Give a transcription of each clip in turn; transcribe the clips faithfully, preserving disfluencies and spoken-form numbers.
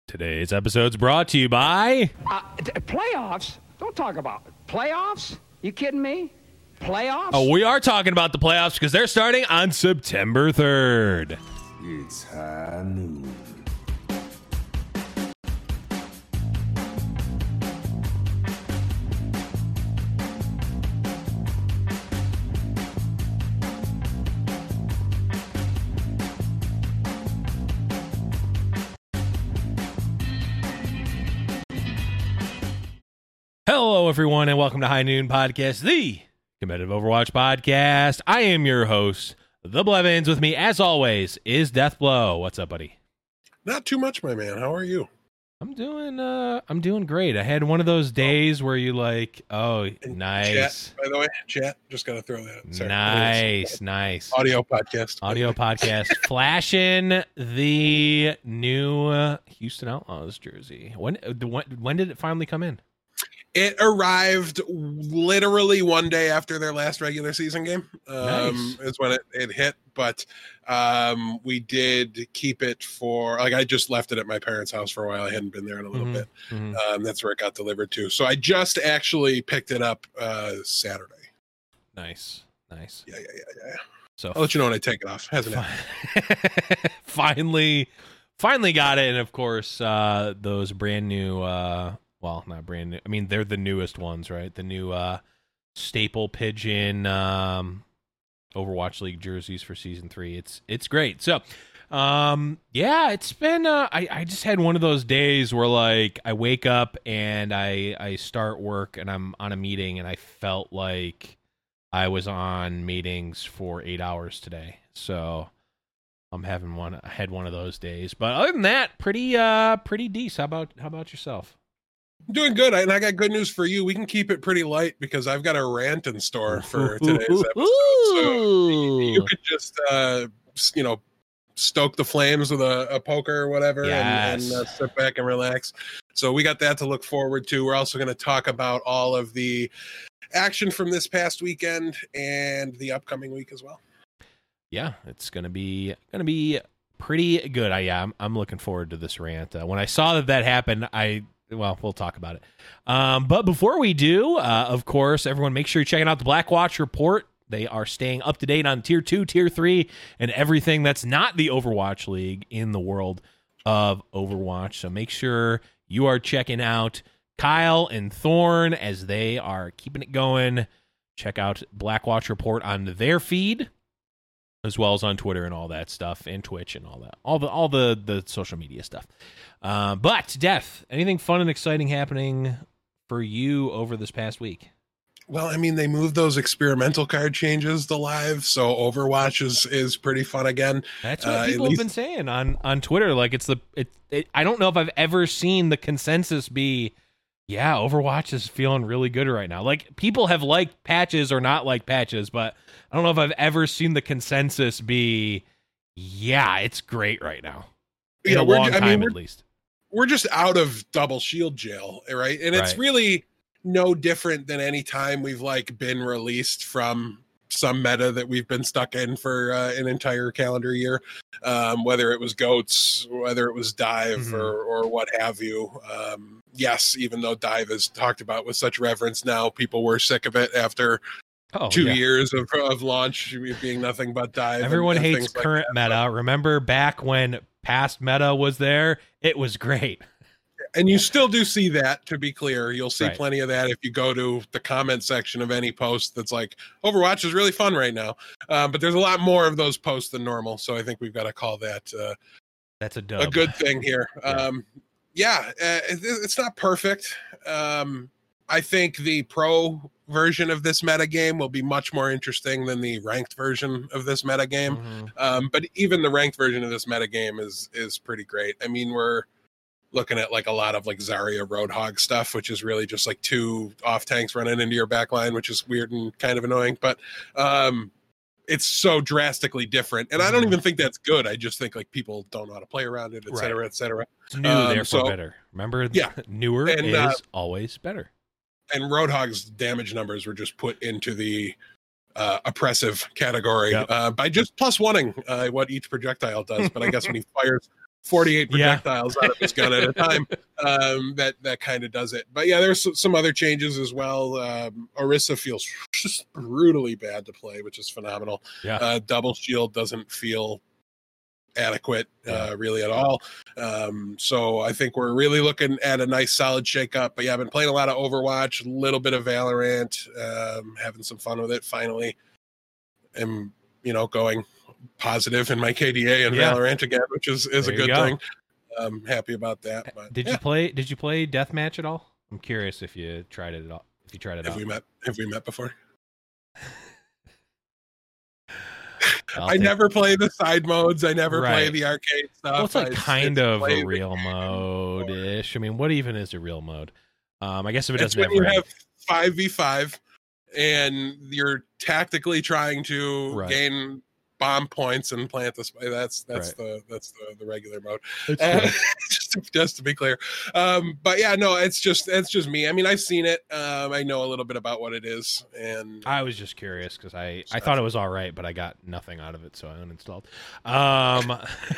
Today's episode's brought to you by... Uh, t- playoffs? Don't talk about it. Playoffs? You kidding me? Playoffs? Oh, we are talking about the playoffs because they're starting on September third. It's high noon. Hello, everyone, and welcome to High Noon Podcast, the competitive Overwatch podcast. I am your host, The Blevins. With me, as always, is Deathblow. What's up, buddy? Not too much, my man. How are you? I'm doing, uh, I'm doing great. I had one of those days where you like, oh, And nice, Chat, by the way, chat. Just gotta throw that. Out. Sorry. nice, nice. Audio podcast. Audio podcast, flashing the new uh, Houston Outlaws jersey. When, uh, when, when did it finally come in? It arrived literally one day after their last regular season game. Um, Nice. Is when it, it hit, but um, we did keep it for like I just left it at my parents' house for a while. I hadn't been there in a little Mhm, bit. mhm. Um, that's where it got delivered to. So I just actually picked it up uh, Saturday. Nice, nice. Yeah, yeah, yeah, yeah. So I'll let you know when I take it off. Hasn't it? finally, finally got it, and of course, uh, those brand new. Uh, well, not brand new. I mean, they're the newest ones, right? The new uh, staple pigeon um, Overwatch League jerseys for season three. It's it's great. So, um, yeah, it's been. Uh, I I just had one of those days where like I wake up and I I start work and I'm on a meeting and I felt like I was on meetings for eight hours today. So I'm having one. I had one of those days, but other than that, pretty uh pretty decent. How about how about yourself? I'm doing good, and I got good news for you. We can keep it pretty light because I've got a rant in store for today's episode. So you could just, uh, s- you know, stoke the flames with a, a poker or whatever, and, Yes. and uh, sit back and relax. So we got that to look forward to. We're also going to talk about all of the action from this past weekend and the upcoming week as well. Yeah, it's gonna be gonna be pretty good. I yeah, I'm, I'm looking forward to this rant. Uh, when I saw that that happened, I well, we'll talk about it. Um, but before we do, uh, of course, everyone make sure you're checking out the Black Watch Report. They are staying up to date on Tier Two, Tier Three, and everything that's not the Overwatch League in the world of Overwatch. So make sure you are checking out Kyle and Thorn as they are keeping it going. Check out Black Watch Report on their feed, as well as on Twitter and all that stuff, and Twitch and all that, all the all the the social media stuff. Uh, but Death, anything fun and exciting happening for you over this past week? Well, I mean, they moved those experimental card changes to live, so Overwatch is, is pretty fun again. That's what Uh, at people have least- been saying on on Twitter. Like it's the it, it. I don't know if I've ever seen the consensus be, yeah, Overwatch is feeling really good right now. Like people have liked patches or not liked patches, but I don't know if I've ever seen the consensus be, yeah, it's great right now. In Yeah, a we're long ju- I time, mean, at we're- least. we're just out of double shield jail, right? And it's Right. really no different than any time we've like been released from some meta that we've been stuck in for uh, an entire calendar year, um, whether it was goats, whether it was dive, Mhm. or or what have you. Um, yes, even though dive is talked about with such reverence now, people were sick of it after Oh, two yeah. years of, of launch being nothing but dive. and- Everyone and hates things like current that. meta. Remember back when past meta was there? It was great. And you still do see that, to be clear. You'll see Right. plenty of that if you go to the comment section of any post that's like, Overwatch is really fun right now. Um, but there's a lot more of those posts than normal. So I think we've got to call that uh, That's a dub. a good thing here. Yeah. Um, yeah, uh, it, it's not perfect. Um, I think the pro version of this meta game will be much more interesting than the ranked version of this meta game. Mhm. Um, but even the ranked version of this meta game is is pretty great. I mean, we're looking at like a lot of like Zarya Roadhog stuff, which is really just like two off tanks running into your back line, which is weird and kind of annoying. But um, it's so drastically different, and I don't Mhm. even think that's good. I just think like people don't know how to play around it, et Right. cetera, et cetera. It's new, Um, therefore so- better. Remember, Yeah. newer And, is uh, always better. And Roadhog's damage numbers were just put into the uh, oppressive category Yep. uh, by just plus oneing uh, what each projectile does. But I guess when he fires forty-eight Yeah. projectiles out of his gun at a time. Um, that that kind of does it. But yeah, there's some other changes as well. Um, Orisa feels just brutally bad to play, which is phenomenal. Yeah. Uh, double shield doesn't feel adequate uh, really at all. Um, so I think we're really looking at a nice solid shakeup. But yeah, I've been playing a lot of Overwatch, a little bit of Valorant, um, having some fun with it finally. And, you know, going positive in my K D A and Yeah. Valorant again, which is, is a There you good go. thing. I'm happy about that. But Did yeah. you play? Did you play deathmatch at all? I'm curious if you tried it at all. If you tried it Have out. we met? Have we met before? I'll I take- never play the side modes. I never play Right. the arcade stuff. Well, it's like I just- kind it's of play a the real game. mode ish. I mean, what even is a real mode? Um, I guess if it It's doesn't when have you rank. have five v five and you're tactically trying to Right. gain bomb points and plant the spy. That's that's Right. the that's the, the regular mode. That's Uh, cool. just, to, just to be clear. Um, but yeah, no, it's just it's just me. I mean, I've seen it. Um, I know a little bit about what it is, and I was just curious because I, I thought it was all right, but I got nothing out of it, so I uninstalled. Um,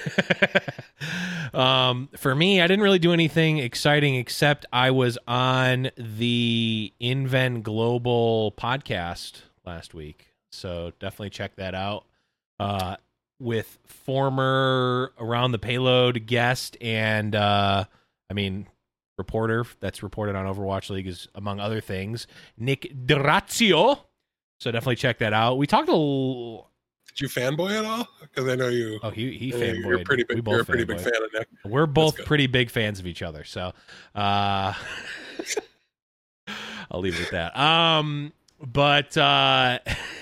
um, for me, I didn't really do anything exciting except I was on the Inven Global podcast last week, so definitely check that out. Uh, with former Around the Payload guest and uh, I mean reporter that's reported on Overwatch League is among other things Nick D'Orazio. So definitely check that out. We talked a little. did you fanboy at all? Because I know you. Oh, he he I know fanboyed. You're a pretty big. We both You're a pretty big fanboyed. fan of Nick. We're both good. pretty big fans of each other. So uh, I'll leave it at that. Um, but uh,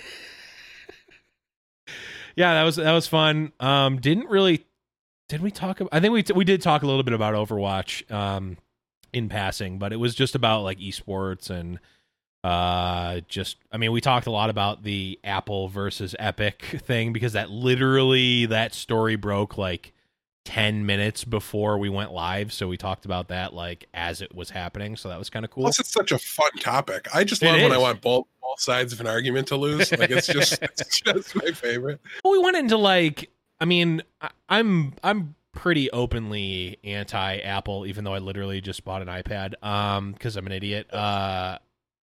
yeah, that was that was fun. Um, didn't really. Did we talk about? I think we t- we did talk a little bit about Overwatch um, in passing, but it was just about like esports and uh, just. I mean, we talked a lot about the Apple versus Epic thing because that literally that story broke like ten minutes before we went live, so we talked about that like as it was happening. So that was kind of cool. Plus, it's such a fun topic. I just It love when I is. want both both sides of an argument to lose. Like it's just it's just my favorite. Well, we went into like, I mean, I, I'm I'm pretty openly anti-Apple, even though I literally just bought an iPad, um, because I'm an idiot. Uh,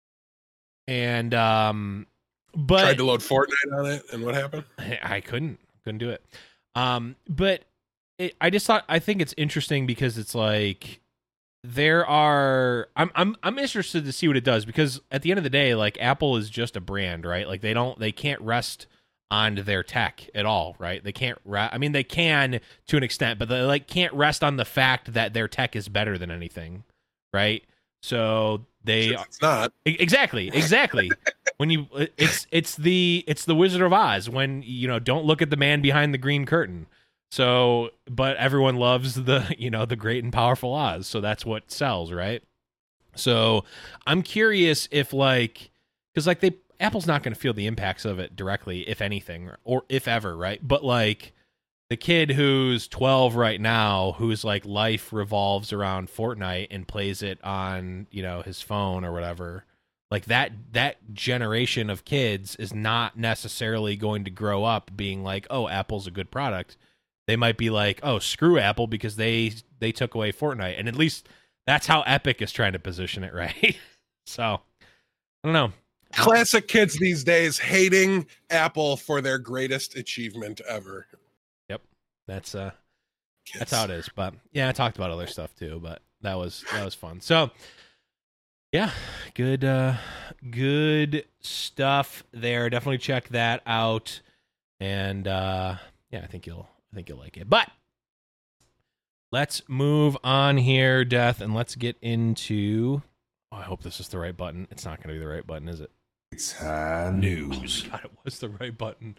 and um, but Tried to load Fortnite on it, and what happened? I, I couldn't couldn't do it. Um, but it, I just thought I think it's interesting because it's like there are I'm I'm I'm interested to see what it does because at the end of the day, like Apple is just a brand, right? Like they don't they can't rest on their tech at all, right? They can't re- I mean they can to an extent, but they like can't rest on the fact that their tech is better than anything, right? So they It's not. E- Exactly, exactly. When you, it's it's the it's the Wizard of Oz. When you know, don't look at the man behind the green curtain. So, but everyone loves the you know the great and powerful Oz. So that's what sells, right? So I'm curious if like, because like they Apple's not going to feel the impacts of it directly, if anything, or if ever, right? But like the kid who's twelve right now, whose like life revolves around Fortnite and plays it on, you know, his phone or whatever, like that that generation of kids is not necessarily going to grow up being like, oh, Apple's a good product. They might be like, oh, screw Apple because they they took away Fortnite. And at least that's how Epic is trying to position it, right? So I don't know. Classic kids these days hating Apple for their greatest achievement ever. That's uh Kids. That's how it is. But yeah, I talked about other stuff too, but that was that was fun. So yeah, good uh good stuff there. Definitely check that out. And uh yeah, I think you'll I think you'll like it. But let's move on here, Death, and let's get into oh, I hope this is the right button. It's not gonna be the right button, is it? It's high news. God, it was the right button.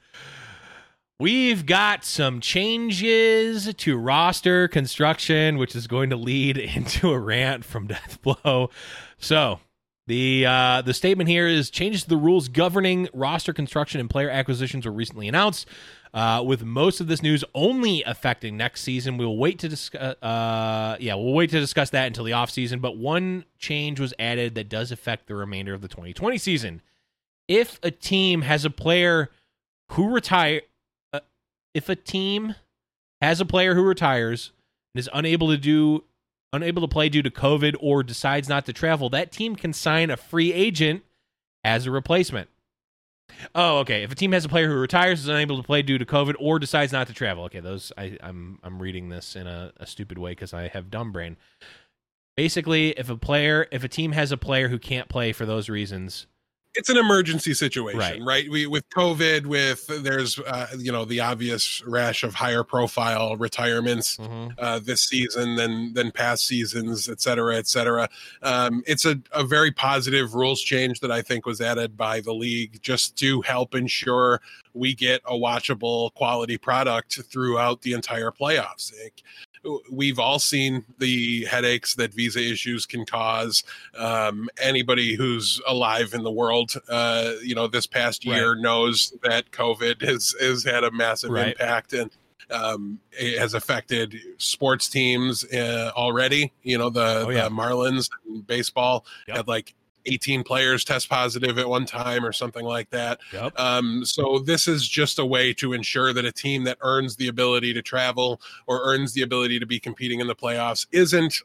We've got some changes to roster construction, which is going to lead into a rant from Deathblow. So the uh, the statement here is changes to the rules governing roster construction and player acquisitions were recently announced. Uh, with most of this news only affecting next season, we'll wait to discuss. Uh, yeah, we'll wait to discuss that until the offseason. But one change was added that does affect the remainder of the twenty twenty season. If a team has a player who retire. If a team has a player who retires, is unable to do unable to play due to COVID or decides not to travel, that team can sign a free agent as a replacement. Oh, okay. If a team has a player who retires, is unable to play due to COVID, or decides not to travel. Okay, those I, I'm I'm reading this in a, a stupid way because I have dumb brain. Basically, if a player, if a team has a player who can't play for those reasons, it's an emergency situation, right? right? We with COVID, with there's uh, you know the obvious rash of higher profile retirements mm-hmm. uh, this season than than past seasons, et cetera, et cetera. Um, it's a, a very positive rules change that I think was added by the league just to help ensure we get a watchable quality product throughout the entire playoffs. Like, we've all seen the headaches that visa issues can cause. Um, anybody who's alive in the world, uh, you know, this past year right. knows that COVID has, has had a massive right. impact, and um, it has affected sports teams uh, already. You know, the, oh, yeah. the Marlins in baseball yep. had like eighteen players test positive at one time or something like that. Yep. Um, so this is just a way to ensure that a team that earns the ability to travel or earns the ability to be competing in the playoffs isn't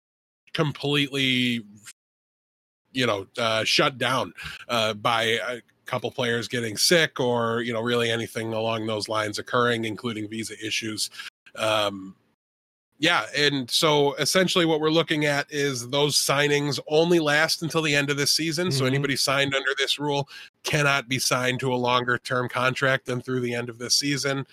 completely, you know, uh, shut down uh, by a couple players getting sick or, you know, really anything along those lines occurring, including visa issues. Um, Yeah, and so essentially what we're looking at is those signings only last until the end of this season. Mm-hmm. So anybody signed under this rule cannot be signed to a longer term contract than through the end of this season.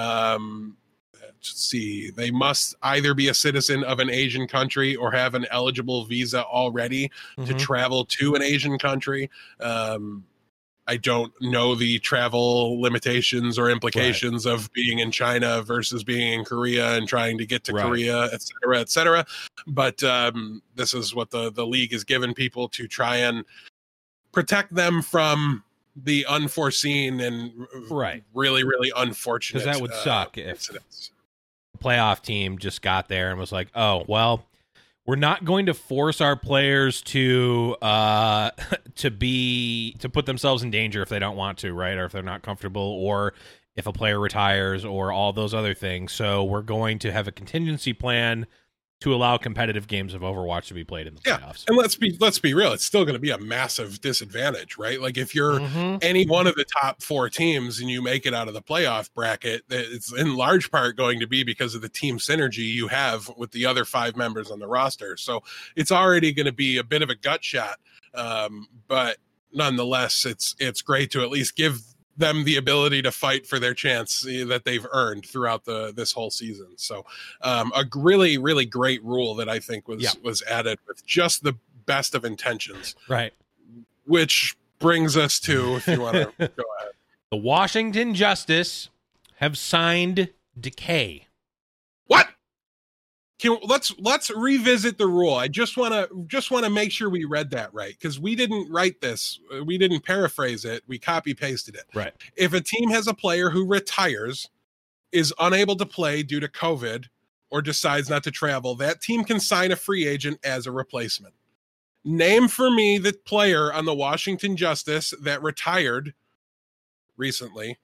Um, let's see, they must either be a citizen of an Asian country or have an eligible visa already mm-hmm. to travel to an Asian country. Um, I don't know the travel limitations or implications right. of being in China versus being in Korea and trying to get to right. Korea, et cetera, et cetera. But um, this is what the, the league has given people to try and protect them from the unforeseen and right. really, really unfortunate. Because that would uh, suck incidents. If the playoff team just got there and was like, oh, well, we're not going to force our players to uh, to be to put themselves in danger if they don't want to, right? Or if they're not comfortable, or if a player retires, or all those other things. So we're going to have a contingency plan to allow competitive games of Overwatch to be played in the yeah. playoffs. And let's be let's be real, it's still going to be a massive disadvantage, right? Like if you're mm-hmm. any one of the top four teams and you make it out of the playoff bracket, it's in large part going to be because of the team synergy you have with the other five members on the roster. So it's already going to be a bit of a gut shot, um, but nonetheless, it's it's great to at least give them the ability to fight for their chance that they've earned throughout the this whole season. So um, a really, really great rule that I think was, yeah. was added with just the best of intentions. Right. Which brings us to, if you want to go ahead. The Washington Justice have signed Decay. What? Can, let's let's revisit the rule. I just want to just want to make sure we read that right, because we didn't write this. We didn't paraphrase it. We copy pasted it. Right. If a team has a player who retires, is unable to play due to COVID, or decides not to travel, that team can sign a free agent as a replacement. Name for me the player on the Washington Justice that retired recently.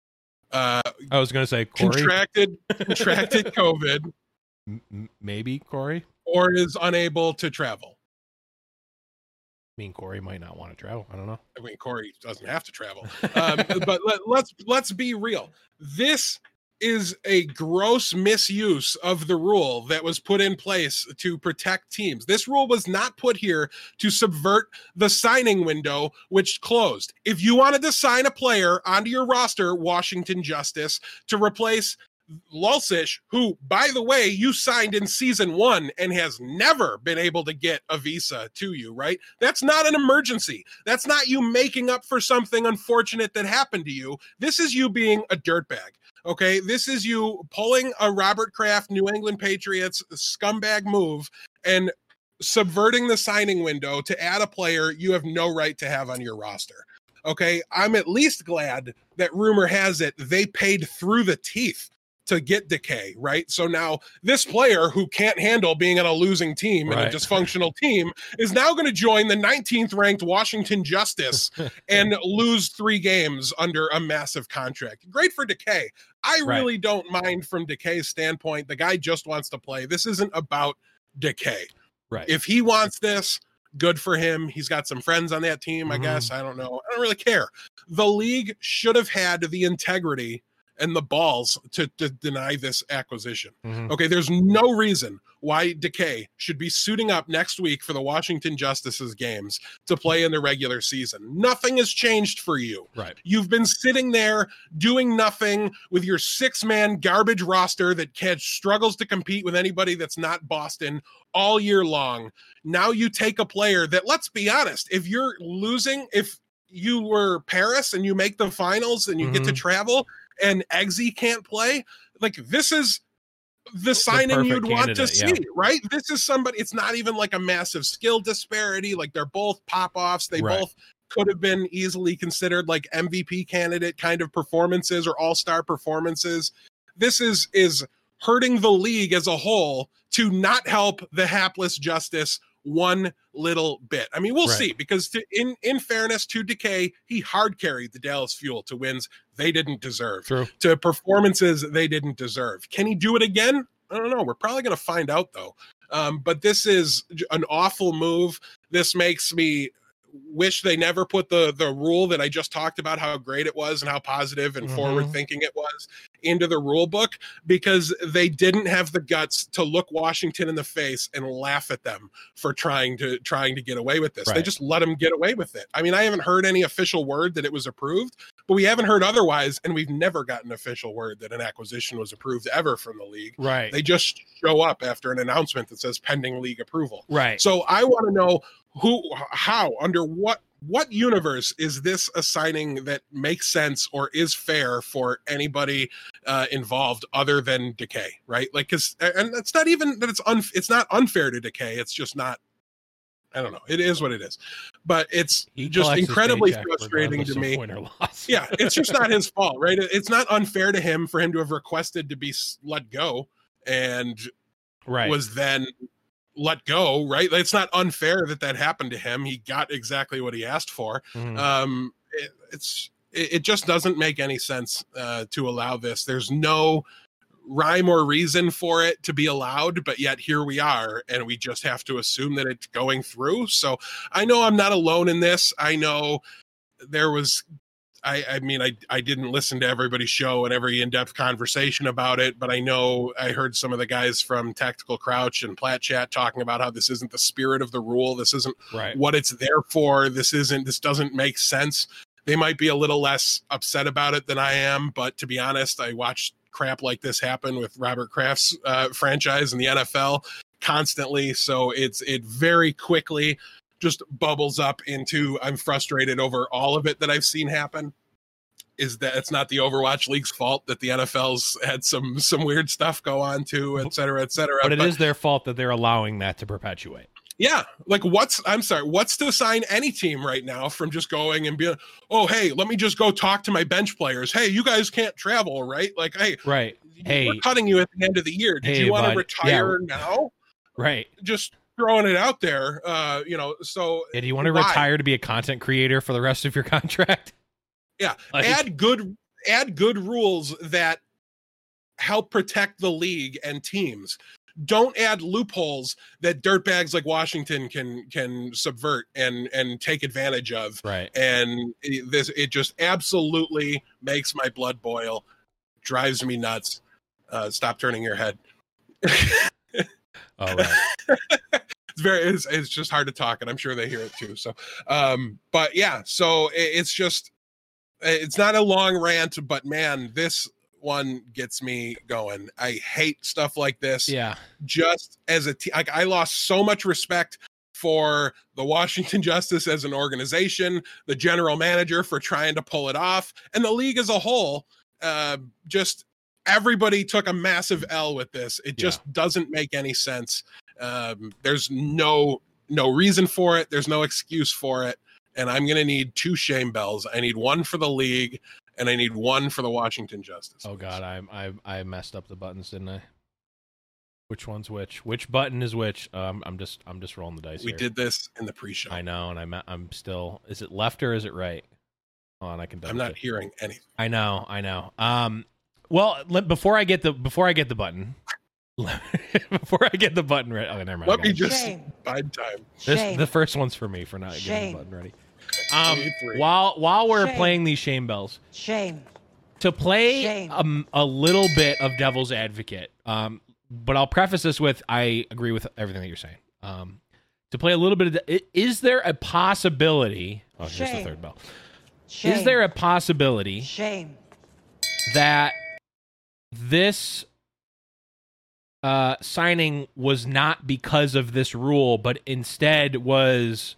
Uh, I was going to say Corey. contracted contracted COVID. M- maybe Corey, or is unable to travel. I mean, Corey might not want to travel. I don't know. I mean, Corey doesn't have to travel. Um, but let, let's let's be real. This is a gross misuse of the rule that was put in place to protect teams. This rule was not put here to subvert the signing window, which closed. If you wanted to sign a player onto your roster, Washington Justice, to replace Lulsish, who, by the way, you signed in season one and has never been able to get a visa to you, right? That's not an emergency. That's not you making up for something unfortunate that happened to you. This is you being a dirtbag, okay? This is you pulling a Robert Kraft New England Patriots scumbag move and subverting the signing window to add a player you have no right to have on your roster, okay? I'm at least glad that rumor has it they paid through the teeth to get Decay, right? So now this player who can't handle being on a losing team and Right. a dysfunctional team is now going to join the nineteenth ranked Washington Justice and lose three games under a massive contract. Great for Decay. I Right. really don't mind from Decay's standpoint. The guy just wants to play. This isn't about Decay. Right. If he wants this, good for him. He's got some friends on that team, I Mhm. guess. I don't know. I don't really care. The league should have had the integrity and the balls to, to deny this acquisition. Mhm. Okay, there's no reason why Decay should be suiting up next week for the Washington Justice's games to play in the regular season. Nothing has changed for you. Right. You've been sitting there doing nothing with your six-man garbage roster that can, struggles to compete with anybody that's not Boston all year long. Now you take a player that, let's be honest, if you're losing, if you were Paris and you make the finals and you get to Mhm. travel and Eggsy can't play, like this is the signing perfect you'd want to candidate, see, yeah. right? This is somebody, it's not even like a massive skill disparity. Like they're both pop-offs. They Right. both could have been easily considered like M V P candidate kind of performances or all-star performances. This is is hurting the league as a whole to not help the hapless Justice one little bit. I mean, we'll Right. see, because to, in in fairness to Decay, he hard carried the Dallas Fuel to wins they didn't deserve, True. to performances they didn't deserve. Can he do it again? I don't know. We're probably going to find out though. Um, but this is j- an awful move. This makes me wish they never put the the rule that I just talked about, how great it was and how positive and Mhm. forward thinking it was, into the rule book, because they didn't have the guts to look Washington in the face and laugh at them for trying to trying to get away with this. They Right. just let them get away with it. I mean, I haven't heard any official word that it was approved, but we haven't heard otherwise, and we've never gotten official word that an acquisition was approved ever from the league. Right. They just show up after an announcement that says pending league approval. right. So I want to know who, how, under what what universe is this a signing that makes sense or is fair for anybody uh, involved other than Decay, right? Like, because and it's not even that it's un, it's not unfair to Decay. It's just not. I don't know. It is what it is, but it's He just collects his incredibly paycheck frustrating regardless to of me. win or loss. Yeah, it's just not his fault, right? It's not unfair to him for him to have requested to be s- let go and right. was then let go, right? It's not unfair that that happened to him. He got exactly what he asked for. Mhm. Um, it, it's it, it just doesn't make any sense uh, to allow this. There's no rhyme or reason for it to be allowed, but yet here we are, and we just have to assume that it's going through. So I know I'm not alone in this. I know there was I, I mean, I, I didn't listen to everybody's show and every in-depth conversation about it, but I know I heard some of the guys from Tactical Crouch and Plat Chat talking about how this isn't the spirit of the rule. This isn't right. what it's there for. This isn't, this doesn't make sense. They might be a little less upset about it than I am, but to be honest, I watched crap like this happen with Robert Kraft's uh, franchise in the N F L constantly. So it's, it very quickly just bubbles up into I'm frustrated over all of it that I've seen happen. Is that it's not the Overwatch League's fault that the N F L's had some some weird stuff go on too, et cetera, et cetera. But it is their fault that they're allowing that to perpetuate. Yeah, like what's I'm sorry, what's to sign any team right now from just going and being, oh hey, let me just go talk to my bench players. Hey, you guys can't travel, right? Like, hey, Right. Hey, we're cutting you at the end of the year. Did hey, you want to bud. retire now? right. Just throwing it out there, uh, you know. So Hey, do you want to why? retire to be a content creator for the rest of your contract? Yeah, Like- add good add good rules that help protect the league and teams. Don't add loopholes that dirtbags like Washington can can subvert and and take advantage of. Right. And it, this it just absolutely makes my blood boil, drives me nuts. Uh, stop turning your head. All right. It's very it's, it's just hard to talk, and I'm sure they hear it too. So, um, but yeah, so it, it's just it's not a long rant, but man, this one gets me going. I hate stuff like this. Yeah. Just as a team, like I lost so much respect for the Washington Justice as an organization, the general manager for trying to pull it off, and the league as a whole. Uh, just everybody took a massive L with this. It just yeah. doesn't make any sense. Um, there's no no reason for it. There's no excuse for it. And I'm going to need two shame bells. I need one for the league and I need one for the Washington Justice. Oh God, I I I messed up the buttons, didn't I? Which one's which? Which button is which? Um, I'm just I'm just rolling the dice. We here. did this in the pre-show. I know, and I'm I'm still. Is it left or is it right? Hold on, I can. I'm not hearing anything. I know, I know. Um, well, let, before I get the before I get the button, before I get the button ready. Oh, never mind. Let me just Shame. bide time. This Shame. the first one's for me for not getting Shame. the button ready. Um, Three. while while we're Shame. playing these shame bells, Shame. to play Shame. um, a little bit of devil's advocate, um, but I'll preface this with I agree with everything that you're saying. Um, to play a little bit of, the, is there a possibility? Oh, here's the Shame. third bell. Shame. Is there a possibility Shame. that this uh, signing was not because of this rule, but instead was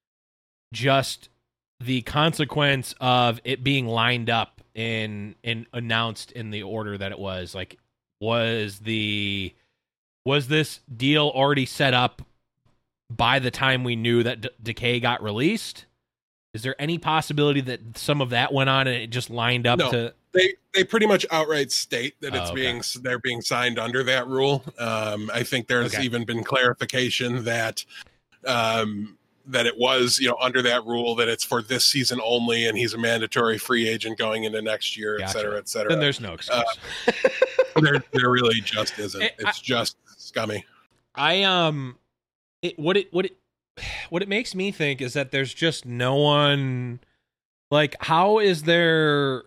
just the consequence of it being lined up in and announced in the order that it was? Like, was the was this deal already set up by the time we knew that D- Decay got released? Is there any possibility that some of that went on and it just lined up No. to? They they pretty much outright state that it's Oh, okay. being they're being signed under that rule. Um, I think there's Okay. even been clarification that um, that it was you know under that rule that it's for this season only, and he's a mandatory free agent going into next year, et Gotcha. cetera, et cetera. Then there's no excuse. there there really just isn't. It- It's just scummy. I um, it what it what it what it makes me think is that there's just no one. Like, how is there?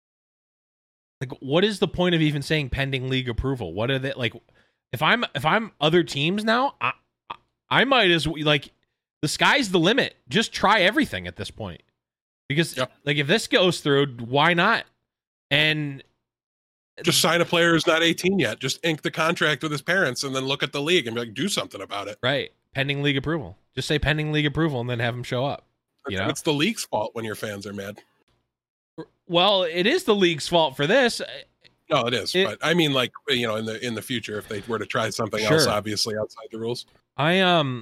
Like, what is the point of even saying pending league approval? What are they like? If I'm if I'm other teams now, I I might as well, like, the sky's the limit. Just try everything at this point, because Yep. like if this goes through, why not? And Just sign a player who's not eighteen yet. Just ink the contract with his parents, and then look at the league and be like, do something about it. right, pending league approval. Just say pending league approval, and then have them show up. You know? It's the league's fault when your fans are mad. Well, it is the league's fault for this. No, it is. It- but I mean, like you know, in the in the future, if they were to try something Sure. else, obviously outside the rules. I um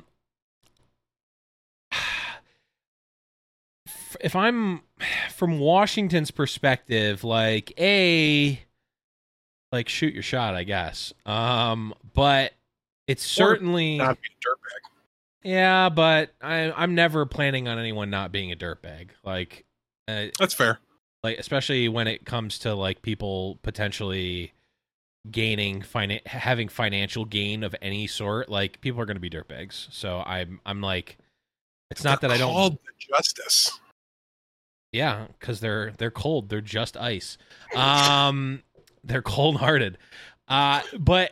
if I'm from Washington's perspective, like a like shoot your shot, I guess. Um but it's certainly Not be a dirtbag. yeah, but I I'm never planning on anyone not being a dirtbag. Like uh, That's fair. like especially when it comes to like people potentially gaining finan- having financial gain of any sort, like people are going to be dirtbags. So I'm I'm like, it's not They're that I don't. called the Justice. Yeah, because they're they're cold. They're just ice. Um, they're cold hearted. Uh, but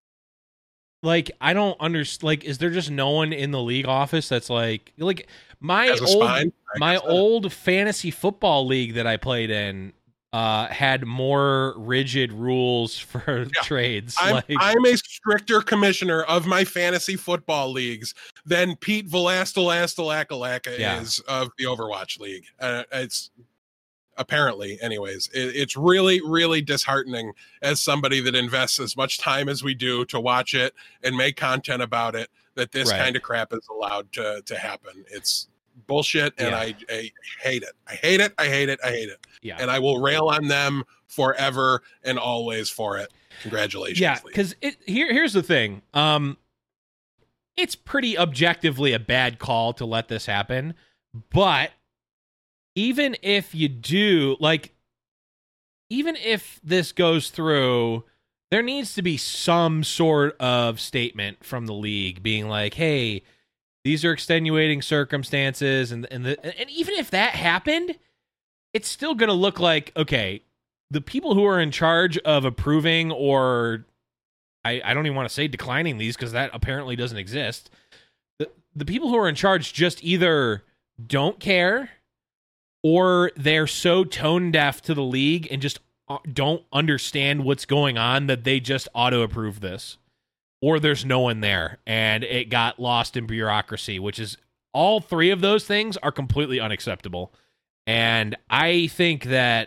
like I don't understand. Like, is there just no one in the league office that's like like my Has a old spine. I my guess that- old fantasy football league that I played in uh had more rigid rules for trades. I'm, like I'm a stricter commissioner of my fantasy football leagues than Pete Velastelastalakalaka Yeah. is of the Overwatch League. Uh, it's apparently, anyways, it, it's really, really disheartening as somebody that invests as much time as we do to watch it and make content about it, that this Right. kind of crap is allowed to to happen. It's bullshit, and Yeah. I, I hate it. I hate it. I hate it. I hate it. yeah. And I will rail on them forever and always for it. Congratulations. Yeah, league. because it here here's the thing. Um, it's pretty objectively a bad call to let this happen, but even if you do, like, even if this goes through, there needs to be some sort of statement from the league being like, "Hey, these are extenuating circumstances," and and the, and even if that happened, it's still going to look like, okay, the people who are in charge of approving, or I, I don't even want to say declining these because that apparently doesn't exist. The, the people who are in charge just either don't care or they're so tone deaf to the league and just uh, don't understand what's going on that they just auto approve this. Or there's no one there and it got lost in bureaucracy, which is all three of those things are completely unacceptable. And I think that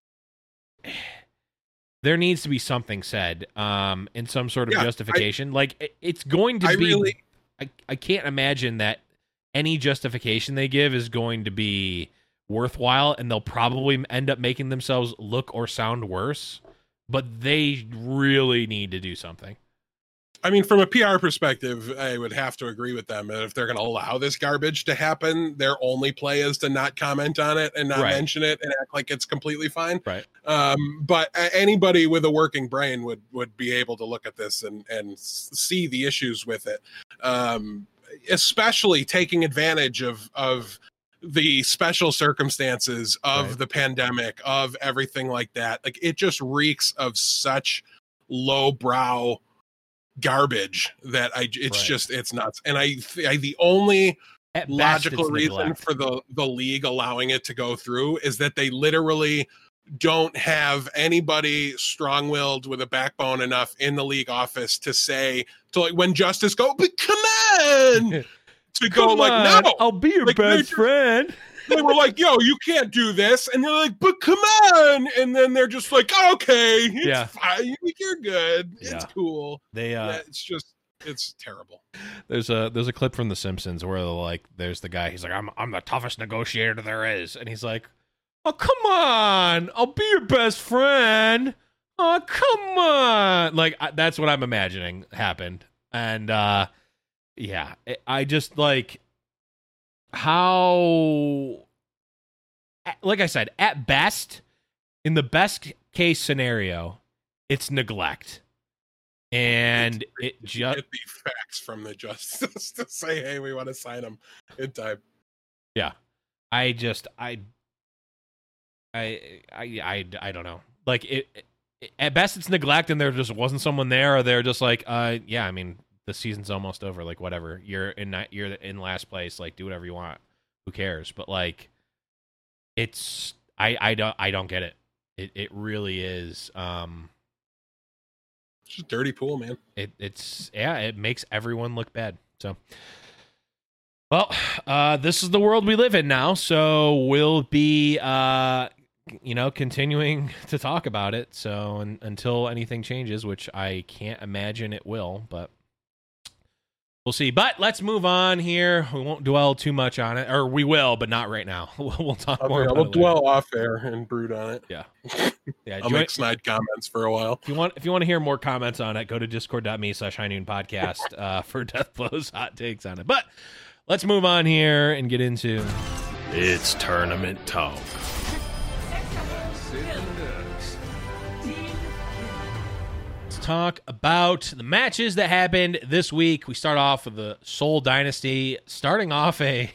there needs to be something said um, in some sort of Yeah, I- justification. like, it, it's going to I be... really, I, I can't imagine that any justification they give is going to be, worthwhile, and they'll probably end up making themselves look or sound worse, but they really need to do something. I mean, from a P R perspective, I would have to agree with them. If they're going to allow this garbage to happen, their only play is to not comment on it and not Right. mention it and act like it's completely fine. Right. Um, but anybody with a working brain would would be able to look at this and and see the issues with it, um, especially taking advantage of of the special circumstances of Right. the pandemic, of everything like that. Like, it just reeks of such lowbrow garbage that I it's Right. just it's nuts. And I, I the only At best, logical it's reason neglect. for the the league allowing it to go through is that they literally don't have anybody strong-willed with a backbone enough in the league office to say to, like, when justice go, but come on, to go Come like, on, no, I'll be your Like, they're best just- friend. they were like, yo, you can't do this, and they're like, but come on, and then they're just like, okay, it's Yeah. fine, you're good, it's Yeah. cool. They uh Yeah, it's just it's terrible. there's a there's a clip from The Simpsons where like there's the guy, he's like, I'm I'm the toughest negotiator there is, and he's like, oh come on, I'll be your best friend. Oh come on, like I, that's what I'm imagining happened, and uh yeah, it, I just like how, like I said, at best, in the best case scenario, it's neglect. And it just, Get the facts from the justice to say, hey, we want to sign him in time. yeah, I just, I, I, I, I, I don't know. Like it, it, at best it's neglect, and there just wasn't someone there, or they're just like, uh, yeah, I mean, the season's almost over. Like whatever, you're in, ni- you're in last place. Like do whatever you want. Who cares? But like, it's, I, I don't, I don't get it. It, it really is. Um, It's just dirty pool, man. It it's yeah, it makes everyone look bad. So, well, uh, this is the world we live in now. So we'll be, uh, you know, continuing to talk about it. So un- until anything changes, which I can't imagine it will, but we'll see. But let's move on here. We won't dwell too much on it, or we will, but not right now. We'll, we'll talk I'll, more. yeah, about we'll it later. dwell off air and brood on it. Yeah, yeah. I'll join- make snide comments for a while. If you want, if you want to hear more comments on it, go to discord.me slash high noon podcast uh, for Death Blows hot takes on it. But let's move on here and get into It's tournament talk. let's talk about the matches that happened this week. We start off with the Seoul Dynasty, starting off a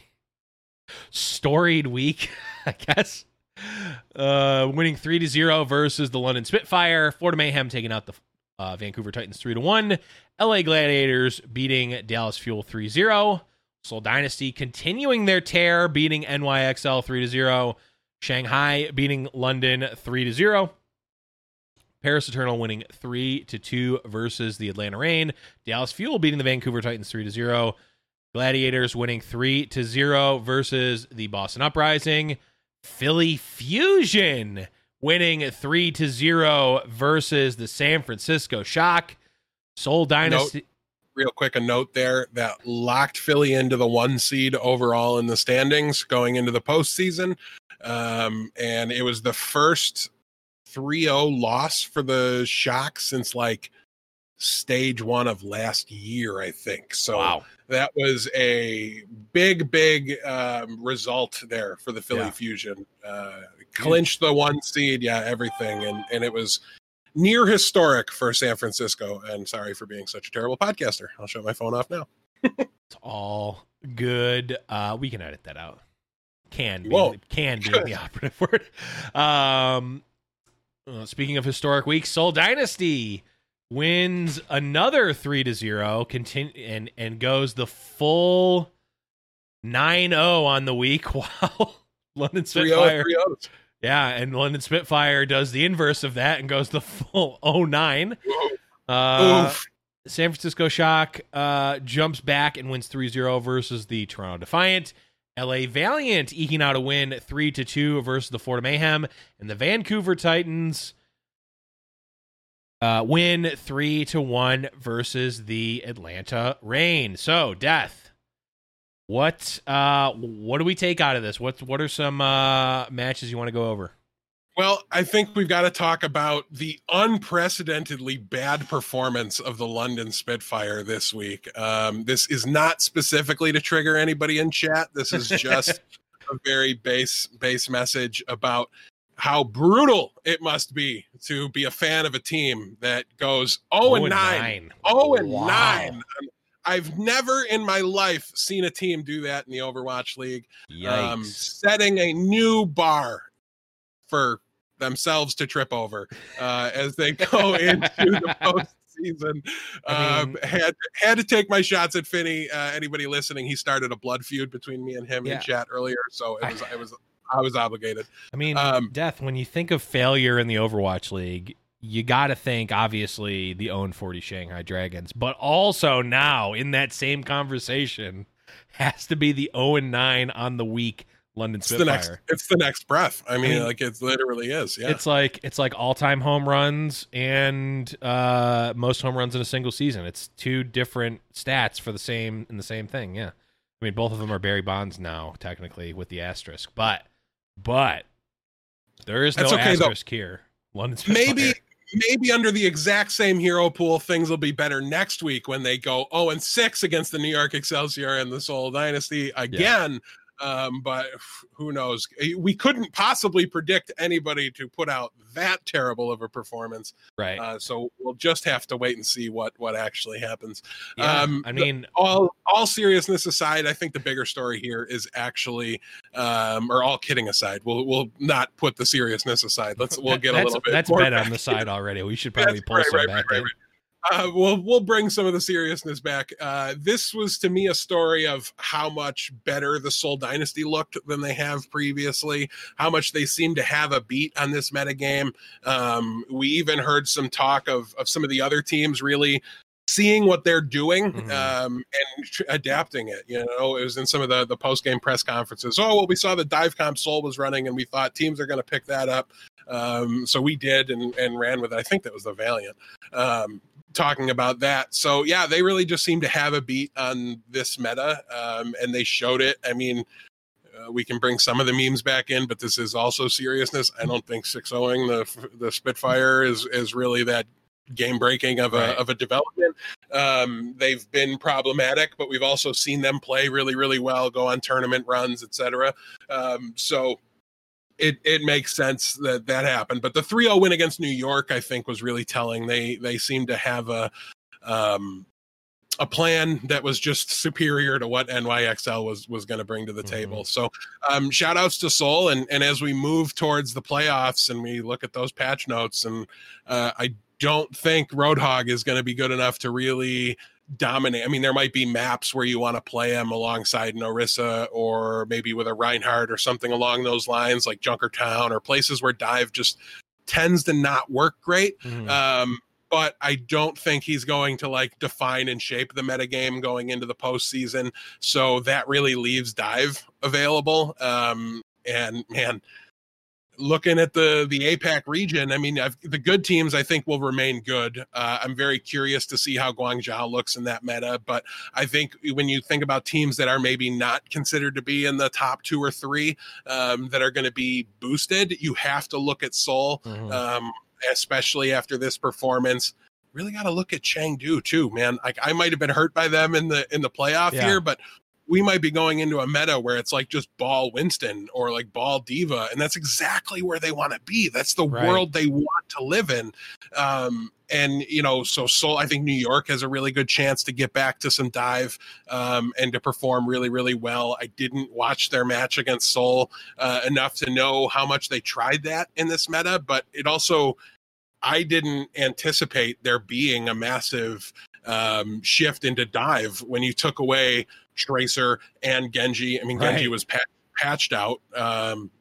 storied week, I guess. Uh, winning three to zero versus the London Spitfire. Florida Mayhem taking out the uh, Vancouver Titans three to one. L A Gladiators beating Dallas Fuel three zero. Seoul Dynasty continuing their tear, beating N Y X L three to zero. Shanghai beating London three to zero. Paris Eternal winning three to two versus the Atlanta Reign. Dallas Fuel beating the Vancouver Titans three to zero. Gladiators winning three to zero versus the Boston Uprising. Philly Fusion winning three to zero versus the San Francisco Shock. Seoul Dynasty. Real quick, a note there that locked Philly into the one seed overall in the standings going into the postseason. Um, and it was the first three oh loss for the Shock since like stage one of last year, I think. So Wow. that was a big, big um, result there for the Philly Yeah. Fusion. Uh, clinched the one seed, yeah, everything. And, and it was near historic for San Francisco. And sorry for being such a terrible podcaster. I'll shut my phone off now. It's all good. Uh, we can edit that out. Can be, won't. can be the operative word. Um, uh, speaking of historic weeks, Seoul Dynasty wins another three to zero, continue and and goes the full nine oh on the week. While London Spitfire, three oh yeah, and London Spitfire does the inverse of that and goes the full oh nine. Uh, Oof. San Francisco Shock uh, jumps back and wins three zero versus the Toronto Defiant. L A Valiant eking out a win three to two versus the Florida Mayhem. And the Vancouver Titans uh, win three to one versus the Atlanta Reign. So, Death, What uh, what do we take out of this? What what are some uh, matches you want to go over? Well, I think we've got to talk about the unprecedentedly bad performance of the London Spitfire this week. Um, this is not specifically to trigger anybody in chat. This is just a very base base message about how brutal it must be to be a fan of a team that goes oh and nine. oh and nine. I've never in my life seen a team do that in the Overwatch League. Um, setting a new bar for themselves to trip over uh, as they go into the postseason. I mean, um, had had to take my shots at Finney. Uh, anybody listening, he started a blood feud between me and him yeah. in chat earlier, so it was I, I was I was obligated. I mean, um, Death, when you think of failure in the Overwatch League, you got to think obviously the oh and forty Shanghai Dragons, but also now in that same conversation has to be the oh and nine on the week London Spitfire. It's the next, it's the next breath. I mean, I mean, like it literally is. Yeah, it's like it's like all-time home runs and uh, most home runs in a single season. It's two different stats for the same in the same thing. Yeah, I mean, both of them are Barry Bonds now, technically with the asterisk, but but there is no That's okay, asterisk though. Here. London Spitfire. Maybe. Maybe under the exact same hero pool, things will be better next week when they go oh and six against the New York Excelsior and the Seoul Dynasty again. Yeah. Um, but who knows? We couldn't possibly predict anybody to put out that terrible of a performance. Right. Uh, so we'll just have to wait and see what, what actually happens. Yeah, um, I mean, the, all, all seriousness aside, I think the bigger story here is actually, um, or all kidding aside, we'll, we'll not put the seriousness aside. Let's, we'll get a little bit That's more bet on the side already. We should probably pull right, some right, back right, in. right, right. Uh, we'll we'll bring some of the seriousness back. Uh, this was to me a story of how much better the Seoul Dynasty looked than they have previously. How much they seem to have a beat on this metagame. Um, we even heard some talk of of some of the other teams really seeing what they're doing mm-hmm. um, and tr- adapting it. You know, it was in some of the the post game press conferences. Oh well, we saw the dive comp Seoul was running, and we thought teams are going to pick that up. Um, so we did and and ran with it. I think that was the Valiant. Um, talking about that. So yeah, they really just seem to have a beat on this meta. Um, and they showed it. I mean, uh, we can bring some of the memes back in, but this is also seriousness. I don't think six-ohing the, the Spitfire is, is really that game breaking of a, right. of a development. Um, they've been problematic, but we've also seen them play really, really well, go on tournament runs, et cetera. Um, so It it makes sense that that happened, but the three oh win against New York, I think, was really telling. They they seem to have a um, a plan that was just superior to what N Y X L was was going to bring to the mm-hmm. table. So um, shout outs to Seoul, and and as we move towards the playoffs and we look at those patch notes, and uh, I don't think Roadhog is going to be good enough to really dominate. I mean, there might be maps where you want to play him alongside Norissa or maybe with a Reinhardt or something along those lines, like Junkertown or places where dive just tends to not work great. Mm-hmm. Um, but I don't think he's going to like define and shape the metagame going into the postseason. So that really leaves dive available. Um, and man, looking at the the A PAC region, I mean, I've, the good teams I think will remain good. Uh, I'm very curious to see how Guangzhou looks in that meta, but I think when you think about teams that are maybe not considered to be in the top two or three um, that are going to be boosted, you have to look at Seoul, mm-hmm. um, especially after this performance. Really got to look at Chengdu too, man. Like I might have been hurt by them in the in the playoff yeah. here, but we might be going into a meta where it's like just ball Winston or like ball Diva. And that's exactly where they want to be. That's the right. world they want to live in. Um, and, you know, so Seoul, I think New York has a really good chance to get back to some dive um, and to perform really, really well. I didn't watch their match against Seoul uh, enough to know how much they tried that in this meta, but it also, I didn't anticipate there being a massive um, shift into dive when you took away Tracer and Genji. I mean, right. Genji was pat- patched out. Um,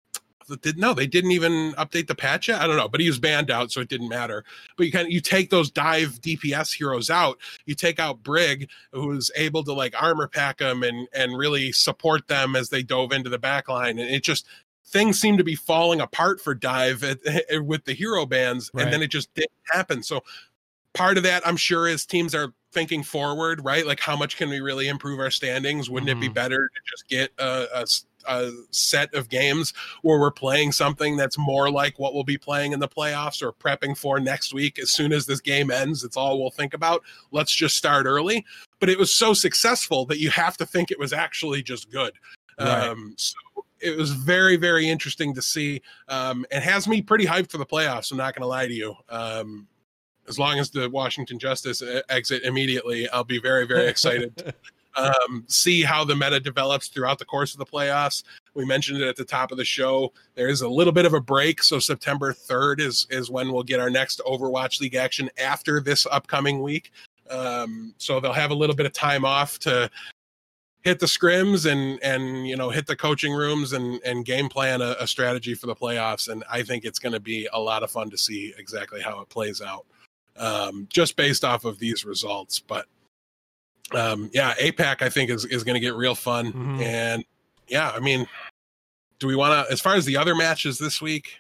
did no, they didn't even update the patch yet. I don't know, but he was banned out, so it didn't matter. But you kind of you take those dive D P S heroes out. You take out Brig, who was able to like armor pack them and and really support them as they dove into the backline, and it just things seem to be falling apart for dive at, at, with the hero bans, right. and then it just didn't happen. So part of that, I'm sure, is teams are thinking forward, right? Like, how much can we really improve our standings? Wouldn't mm-hmm. it be better to just get a, a, a set of games where we're playing something that's more like what we'll be playing in the playoffs or prepping for next week? As soon as this game ends, it's all we'll think about. Let's just start early. But it was so successful that you have to think it was actually just good. Right. Um, so it was very, very interesting to see. Um, it has me pretty hyped for the playoffs. I'm not going to lie to you. Um, as long as the Washington Justice exit immediately, I'll be very, very excited to um, see how the meta develops throughout the course of the playoffs. We mentioned it at the top of the show. There is a little bit of a break. So September third is, is when we'll get our next Overwatch League action after this upcoming week. Um, so they'll have a little bit of time off to hit the scrims and, and, you know, hit the coaching rooms and, and game plan a, a strategy for the playoffs. And I think it's going to be a lot of fun to see exactly how it plays out. Um, just based off of these results. But um, yeah, A PAC I think is, is going to get real fun. Mm-hmm. And yeah, I mean, do we want to, as far as the other matches this week,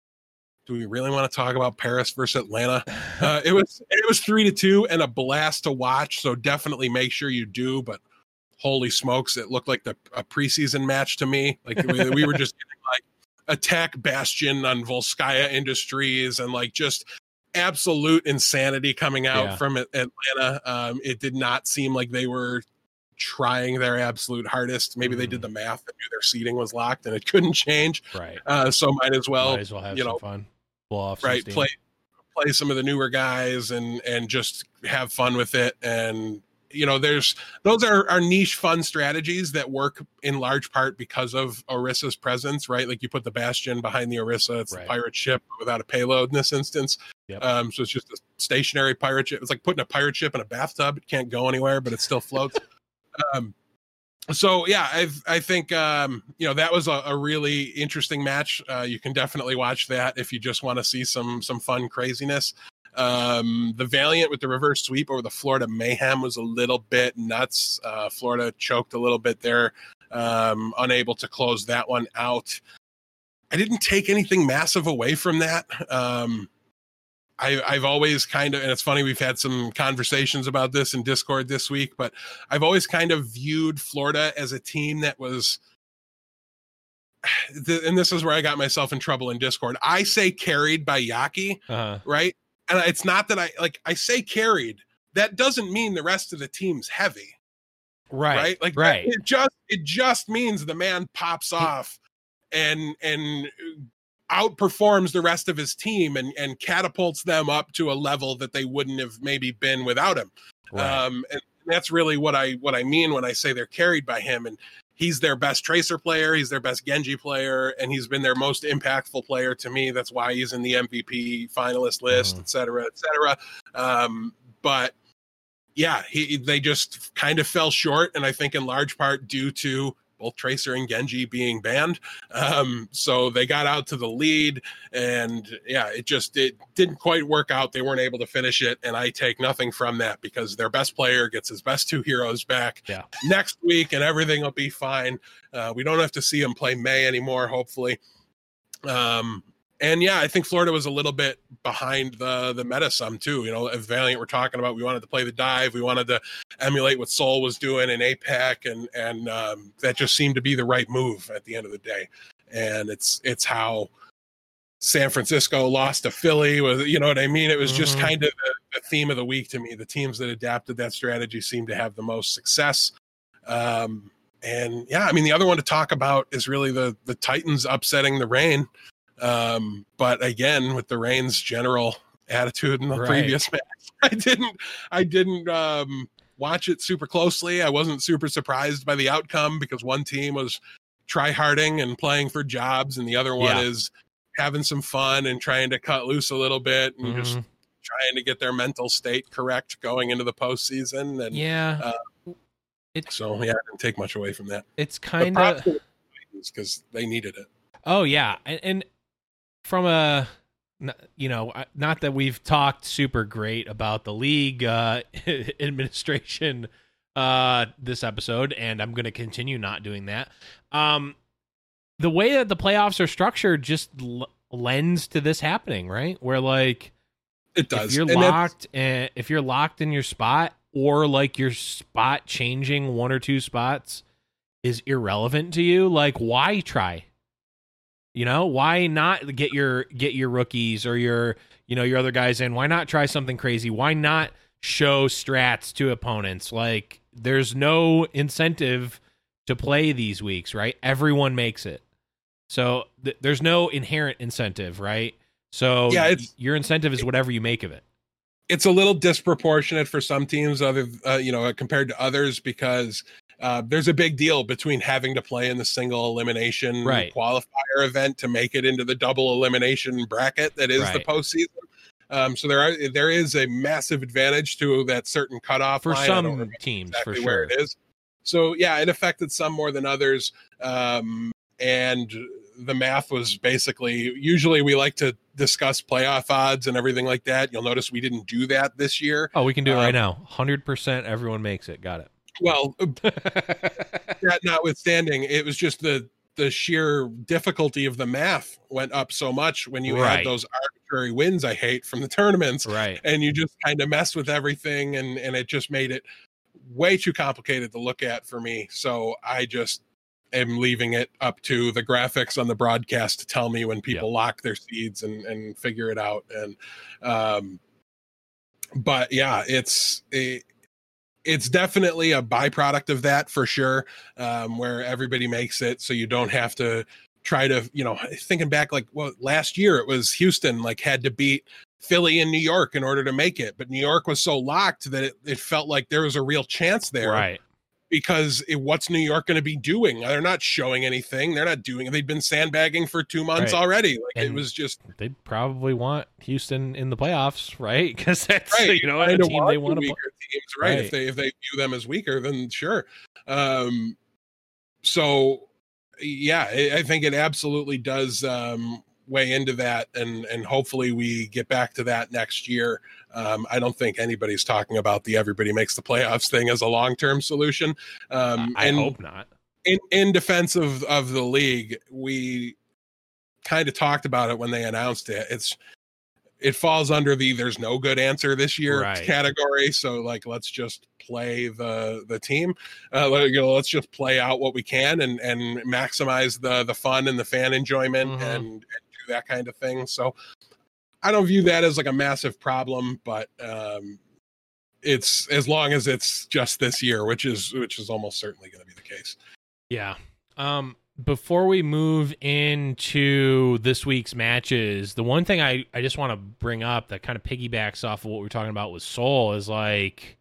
do we really want to talk about Paris versus Atlanta? Uh, it was, it was three to two and a blast to watch. So definitely make sure you do, but holy smokes, it looked like the a preseason match to me. Like we, we were just getting like attack Bastion on Volskaya Industries and like just absolute insanity coming out yeah. from Atlanta. Um, it did not seem like they were trying their absolute hardest. Maybe mm. they did the math and knew their seating was locked and it couldn't change. Right. Uh, so might as well, might as well have you some know, fun. Blow off right. Play, play some of the newer guys and, and just have fun with it. And, you know, there's those are, are niche fun strategies that work in large part because of Orissa's presence, right? Like you put the Bastion behind the Orisa, it's right. a pirate ship without a payload in this instance. Yep. Um, so it's just a stationary pirate ship. It's like putting a pirate ship in a bathtub. It can't go anywhere, but it still floats. um, so yeah, I I think um, you know, that was a, a really interesting match. Uh, you can definitely watch that if you just want to see some some fun craziness. Um, the Valiant with the reverse sweep over the Florida Mayhem was a little bit nuts. Uh, Florida choked a little bit there, um, unable to close that one out. I didn't take anything massive away from that. Um, I, I've always kind of, and it's funny, we've had some conversations about this in Discord this week, but I've always kind of viewed Florida as a team that was, and this is where I got myself in trouble in Discord. I say carried by Yaki, uh-huh. right? And it's not that I like, I say carried. That doesn't mean the rest of the team's heavy. Right. Right. Like right. It just, it just means the man pops off and, and outperforms the rest of his team and, and catapults them up to a level that they wouldn't have maybe been without him. Right. Um, and that's really what I, what I mean when I say they're carried by him. And he's their best Tracer player. He's their best Genji player, and he's been their most impactful player to me. That's why he's in the M V P finalist list, mm-hmm. et cetera, et cetera. Um, but yeah, he, they just kind of fell short. And I think in large part due to both Tracer and Genji being banned. Um, so they got out to the lead, and yeah, it just, it didn't quite work out. They weren't able to finish it. And I take nothing from that because their best player gets his best two heroes back yeah. next week and everything will be fine. Uh, we don't have to see him play May anymore, hopefully. Um, And yeah, I think Florida was a little bit behind the the meta some too. You know, at Valiant we're talking about, we wanted to play the dive, we wanted to emulate what Seoul was doing in A PAC, and and um, that just seemed to be the right move at the end of the day. And it's it's how San Francisco lost to Philly. Was, you know what I mean? It was just mm-hmm. kind of the, the theme of the week to me. The teams that adapted that strategy seemed to have the most success. Um, and yeah, I mean, the other one to talk about is really the the Titans upsetting the Reign. Um, but again, with the Reign's general attitude in the right. previous match, I didn't, I didn't, um, watch it super closely. I wasn't super surprised by the outcome because one team was try-harding and playing for jobs, and the other one yeah. is having some fun and trying to cut loose a little bit and mm-hmm. just trying to get their mental state correct going into the postseason. And yeah, uh, it's so yeah, I didn't take much away from that. It's kind of because they needed it. Oh yeah, and. and From a, you know, not that we've talked super great about the league uh, administration uh, this episode, and I'm going to continue not doing that. Um, the way that the playoffs are structured just l- lends to this happening, right? Where like, it does. If you're and locked, and if you're locked in your spot, or like your spot changing one or two spots is irrelevant to you, like why try? You know, why not get your get your rookies or your, you know, your other guys in? Why not try something crazy? Why not show strats to opponents? Like, there's no incentive to play these weeks, right? Everyone makes it. So th- there's no inherent incentive, right? So yeah, it's, your incentive is whatever you make of it. It's a little disproportionate for some teams, other uh, you know, compared to others, because uh, there's a big deal between having to play in the single elimination right. qualifier event to make it into the double elimination bracket that is right. the postseason. Um, so there are there is a massive advantage to that certain cutoff for line. some teams, exactly for sure. Where it is. So yeah, it affected some more than others, um, and the math was basically, usually we like to discuss playoff odds and everything like that. You'll notice we didn't do that this year. Oh, we can do it um, right now. one hundred percent everyone makes it. Got it. Well, that notwithstanding, it was just the the sheer difficulty of the math went up so much when you right. had those arbitrary wins I hate from the tournaments. Right. And you just kind of mess with everything, and, and it just made it way too complicated to look at for me. So I just am leaving it up to the graphics on the broadcast to tell me when people yep. lock their seeds and, and figure it out. And, um, but yeah, it's a, it's definitely a byproduct of that for sure. Um, where everybody makes it, so you don't have to try to, you know, thinking back, like, well, last year it was Houston, like, had to beat Philly and New York in order to make it, but New York was so locked that it, it felt like there was a real chance there. Right. Because it, what's New York going to be doing? They're not showing anything. They're not doing. They've been sandbagging for two months right. already. Like, and it was just. They probably want Houston in the playoffs, right? Because that's right. you know a team want they want to play. Teams, right? right? If they if they view them as weaker, then sure. Um, so yeah, I, I think it absolutely does um, weigh into that, and and hopefully we get back to that next year. Um, I don't think anybody's talking about the everybody makes the playoffs thing as a long-term solution. Um, I and hope not. In, in defense of, of the league, we kind of talked about it when they announced it. It's it falls under the there's no good answer this year right. category. So like, let's just play the the team. Uh, you know, let's just play out what we can and and maximize the the fun and the fan enjoyment mm-hmm. and, and do that kind of thing. So. I don't view that as like a massive problem, but um, it's as long as it's just this year, which is which is almost certainly going to be the case. Yeah. Um, before we move into this week's matches, the one thing I, I just want to bring up that kind of piggybacks off of what we were talking about with Seoul is like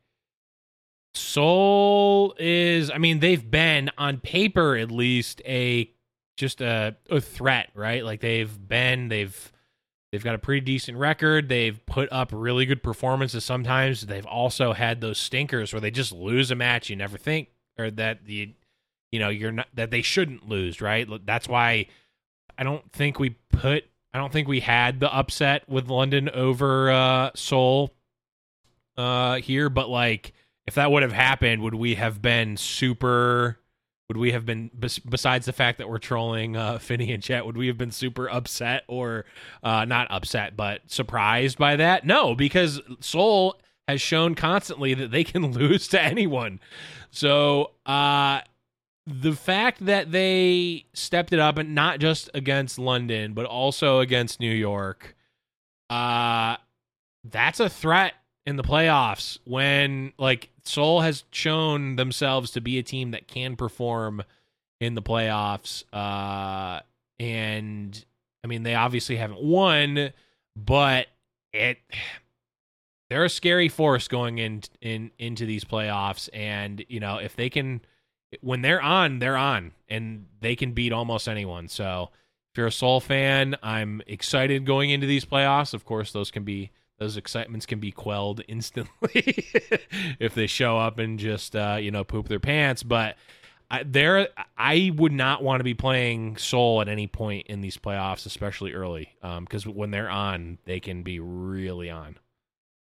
Seoul is, I mean, they've been on paper at least a just a, a threat, right? Like they've been they've. They've got a pretty decent record. They've put up really good performances sometimes. They've also had those stinkers where they just lose a match you never think, or that the, you know, you're not, that they shouldn't lose, right? That's why I don't think we put, I don't think we had the upset with London over uh, Seoul uh, here, but like if that would have happened, would we have been super... Would we have been, besides the fact that we're trolling uh, Finney and Chet, would we have been super upset or uh, not upset, but surprised by that? No, because Seoul has shown constantly that they can lose to anyone. So uh, the fact that they stepped it up, and not just against London, but also against New York, uh, that's a threat in the playoffs when, like, Seoul has shown themselves to be a team that can perform in the playoffs. Uh, and, I mean, they obviously haven't won, but it they're a scary force going in, in into these playoffs. And, you know, if they can, when they're on, they're on, and they can beat almost anyone. So if you're a Seoul fan, I'm excited going into these playoffs. Of course, those can be Those excitements can be quelled instantly if they show up and just, uh, you know, poop their pants. But I, there, I would not want to be playing Seoul at any point in these playoffs, especially early, because um, when they're on, they can be really on.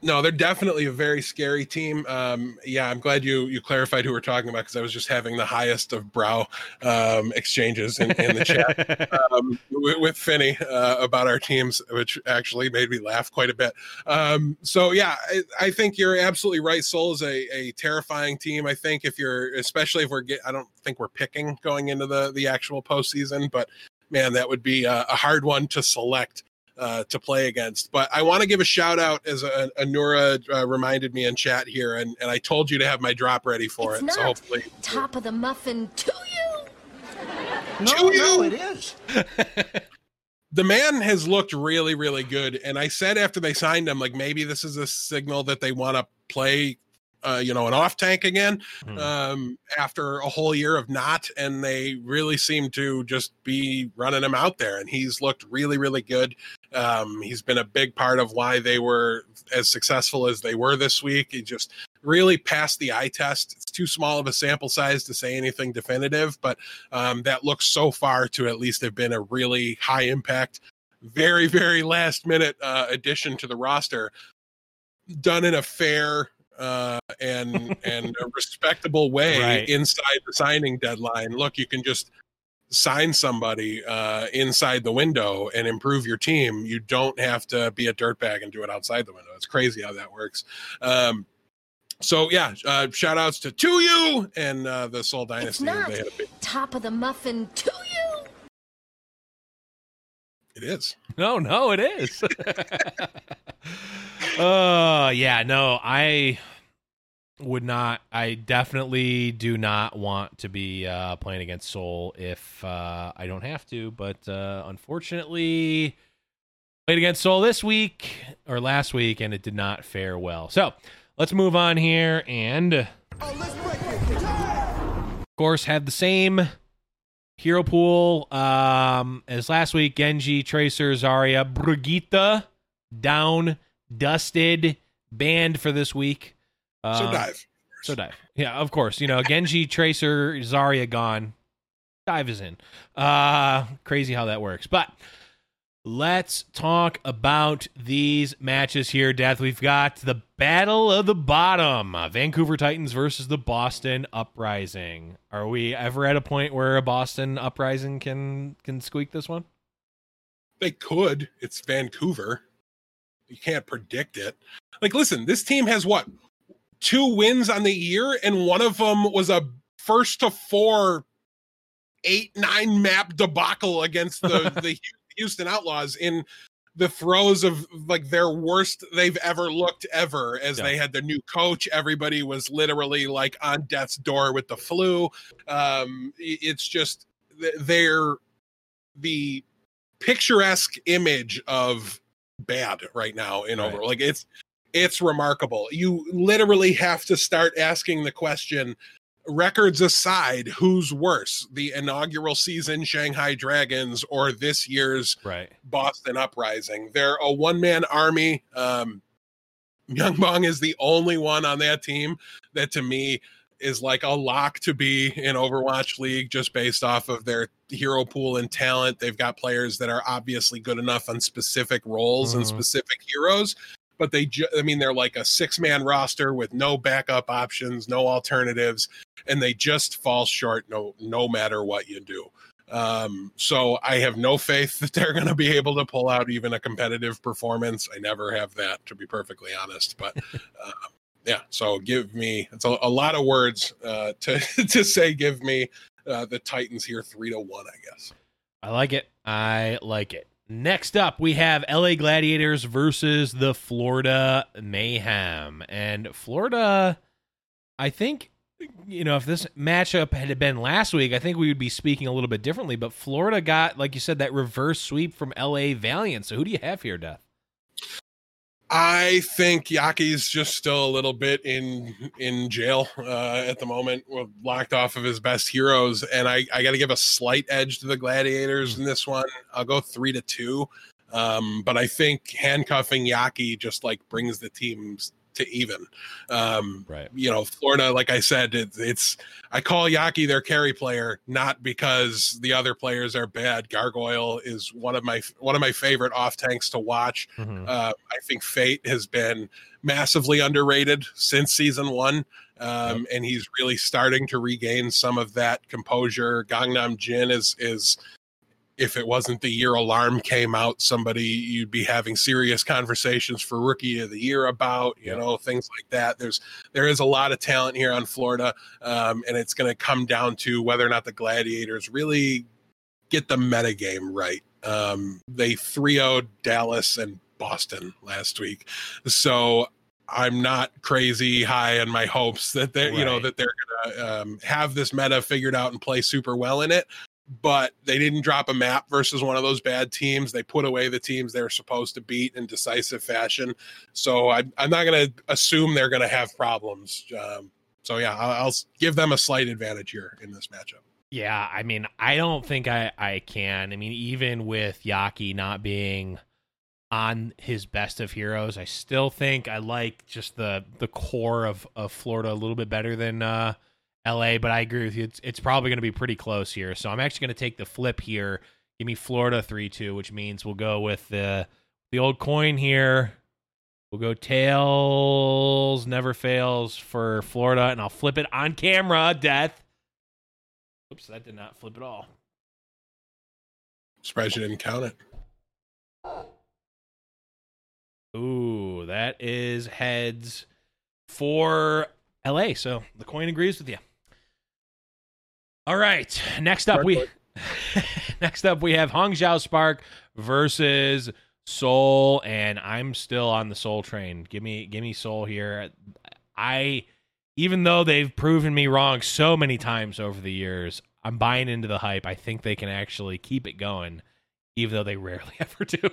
No, they're definitely a very scary team. Um, yeah, I'm glad you you clarified who we're talking about because I was just having the highest of brow um, exchanges in, in the chat um, with, with Finney uh, about our teams, which actually made me laugh quite a bit. Um, so yeah, I, I think you're absolutely right. Seoul is a, a terrifying team. I think if you're, especially if we're get, I don't think we're picking going into the the actual postseason, but man, that would be a, a hard one to select. Uh, to play against. But I want to give a shout out as a, a Nura uh, reminded me in chat here, and, and I told you to have my drop ready for it's it. Not so hopefully top of the muffin to you. No, to no, you. it is. The man has looked really, really good. And I said after they signed him, like maybe this is a signal that they want to play Uh, you know, an off tank again Hmm. um, after a whole year of not, and they really seem to just be running him out there. And he's looked really, really good. Um, he's been a big part of why they were as successful as they were this week. He just really passed the eye test. It's too small of a sample size to say anything definitive, but um, that looks so far to at least have been a really high impact, very, very last minute uh, addition to the roster, done in a fair uh and and a respectable way Right. inside the signing deadline. Look, you can just sign somebody uh inside the window and improve your team. You don't have to be a dirtbag and do it outside the window. It's crazy how that works. Um so yeah, uh shout outs to to you and uh the Seoul It's Dynasty. not They had a big, top of the muffin to you. it is. No, no, it is. uh yeah, no, I would not I definitely do not want to be uh playing against Seoul if uh I don't have to, but uh unfortunately played against Seoul this week or last week and it did not fare well. So let's move on here and of course have the same hero pool um, as last week. Genji, Tracer, Zarya, Brigitte down, dusted, banned for this week. Uh, So dive. So dive. Yeah, of course. You know, Genji, Tracer, Zarya gone. Dive is in. Uh, crazy how that works. But let's talk about these matches here, Death. We've got the Battle of the Bottom. Uh, Vancouver Titans versus the Boston Uprising. Are we ever at a point where a Boston Uprising can can squeak this one? They could. It's Vancouver. You can't predict it. Like, listen, this team has what? Two wins on the year, and one of them was a first to four, eight, nine map debacle against the, the Houston Outlaws in the throes of like their worst they've ever looked ever as Yeah. they had their new coach. Everybody was literally like on death's door with the flu. Um, it's just they're the picturesque image of bad right now in Right. over. Like it's it's remarkable. You literally have to start asking the question, records aside, who's worse, the inaugural season Shanghai Dragons or this year's Right. Boston Uprising? They're a one-man army. Um, Young Bong is the only one on that team that to me is like a lock to be in Overwatch League just based off of their hero pool and talent. They've got players that are obviously good enough on specific roles and Mhm. specific heroes, but they, ju- I mean, they're like a six-man roster with no backup options, no alternatives, and they just fall short no no matter what you do. Um, so I have no faith that they're going to be able to pull out even a competitive performance. I never have that, to be perfectly honest. But uh, yeah, so give me it's a, a lot of words uh, to to say. Give me uh, the Titans here three to one, I guess. I like it. I like it. Next up, we have L A Gladiators versus the Florida Mayhem. And Florida, I think, you know, if this matchup had been last week, I think we would be speaking a little bit differently. But Florida got, like you said, that reverse sweep from L A Valiant. So who do you have here, Death? I think Yaki's just still a little bit in in jail uh, at the moment, We're locked off of his best heroes, and I, I got to give a slight edge to the Gladiators in this one. I'll go three to two, um, but I think handcuffing Yaki just like brings the teams to even. Um, right. You know, Florida, like I said, it, it's I call Yaki their carry player, not because the other players are bad. Gargoyle is one of my one of my favorite off tanks to watch. Mm-hmm. Uh, I think Fate has been massively underrated since season one. Um, yep. And he's really starting to regain some of that composure. Gangnam Jin is is if it wasn't the year Alarm came out, somebody you'd be having serious conversations for Rookie of the Year about, you yep. know, things like that. There's there is a lot of talent here on Florida, um, and it's going to come down to whether or not the Gladiators really get the metagame right. Um, they three oh'd Dallas and Boston last week, so I'm not crazy high on my hopes that they're, right. you know, that they're going to um, have this meta figured out and play super well in it. But they didn't drop a map versus one of those bad teams. They put away the teams they were supposed to beat in decisive fashion. So I, I'm not going to assume they're going to have problems. Um, so, yeah, I'll, I'll give them a slight advantage here in this matchup. Yeah, I mean, I don't think I, I can. I mean, even with Yaki not being on his best of heroes, I still think I like just the the core of, of Florida a little bit better than uh, L A, but I agree with you. It's, it's probably going to be pretty close here. So I'm actually going to take the flip here. Give me Florida three two, which means we'll go with the the old coin here. We'll go tails never fails for Florida, and I'll flip it on camera. Death. Oops, that did not flip at all. Surprised you didn't count it. Ooh, that is heads for L A. So the coin agrees with you. All right. Next up, we next up we have Hangzhou Spark versus Seoul, and I'm still on the Seoul train. Give me, give me Seoul here. I, even though they've proven me wrong so many times over the years, I'm buying into the hype. I think they can actually keep it going, even though they rarely ever do.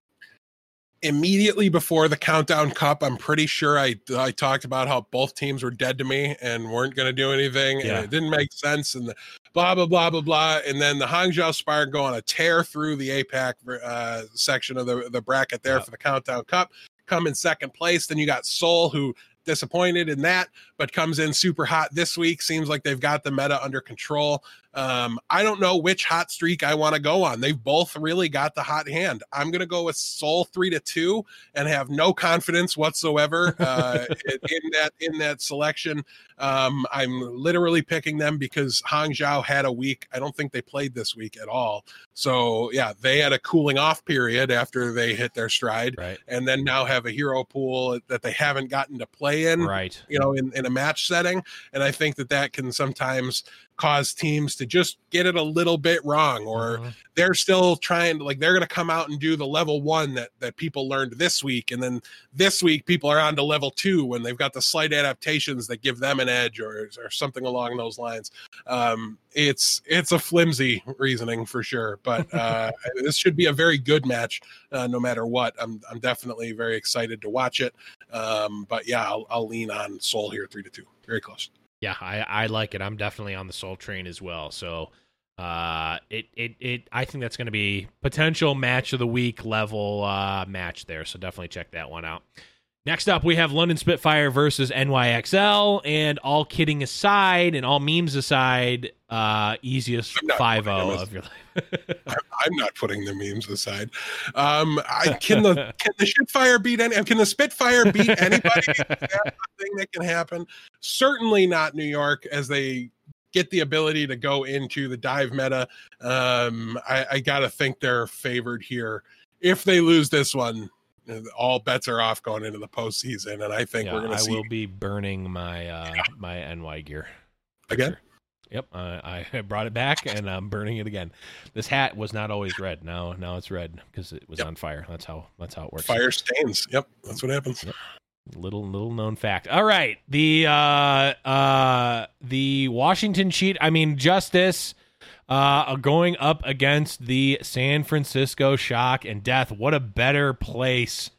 Immediately before the Countdown Cup, I'm pretty sure I I talked about how both teams were dead to me and weren't going to do anything, yeah. and it didn't make sense, and the blah, blah, blah, blah, blah. And then the Hangzhou Spark go on a tear through the A PAC uh, section of the, the bracket there yeah. for the Countdown Cup, come in second place. Then you got Seoul, who disappointed in that, but comes in super hot this week. Seems like they've got the meta under control. Um, I don't know which hot streak I want to go on. They've both really got the hot hand. I'm going to go with Seoul three to two and have no confidence whatsoever uh, in that in that selection. Um, I'm literally picking them because Hangzhou had a week. I don't think they played this week at all. So yeah, they had a cooling off period after they hit their stride, right. and then now have a hero pool that they haven't gotten to play in, right. you know, in, in a match setting. And I think that that can sometimes cause teams to just get it a little bit wrong, or uh-huh. they're still trying to, like, they're going to come out and do the level one that, that people learned this week. And then this week people are on to level two when they've got the slight adaptations that give them an edge, or, or something along those lines. Um, it's, it's a flimsy reasoning for sure, but uh, this should be a very good match uh, no matter what. I'm, I'm definitely very excited to watch it. Um, but yeah, I'll, I'll lean on Seoul here three to two. Very close. Yeah, I, I like it. I'm definitely on the Seoul train as well. So uh, it, it, it, I think that's going to be potential match of the week level uh, match there. So definitely check that one out. Next up, we have London Spitfire versus N Y X L. And all kidding aside and all memes aside, uh, easiest five oh of your life. I'm, I'm not putting the memes aside. Um, I can the can the Spitfire beat any? Can the Spitfire beat anybody? That's a thing that can happen. Certainly not New York, as they get the ability to go into the dive meta. Um, I, I gotta think they're favored here. If they lose this one, all bets are off going into the postseason, and I think yeah, we're gonna I see. will be burning my uh, yeah. my N Y gear again. Yep, uh, I brought it back and I'm burning it again. This hat was not always red. Now, now it's red because it was yep. on fire. That's how that's how it works. Fire stains. Yep, that's what happens. Yep. Little little known fact. All right, the uh, uh, the Washington cheat. I mean, Justice uh, going up against the San Francisco Shock and Death. What a better place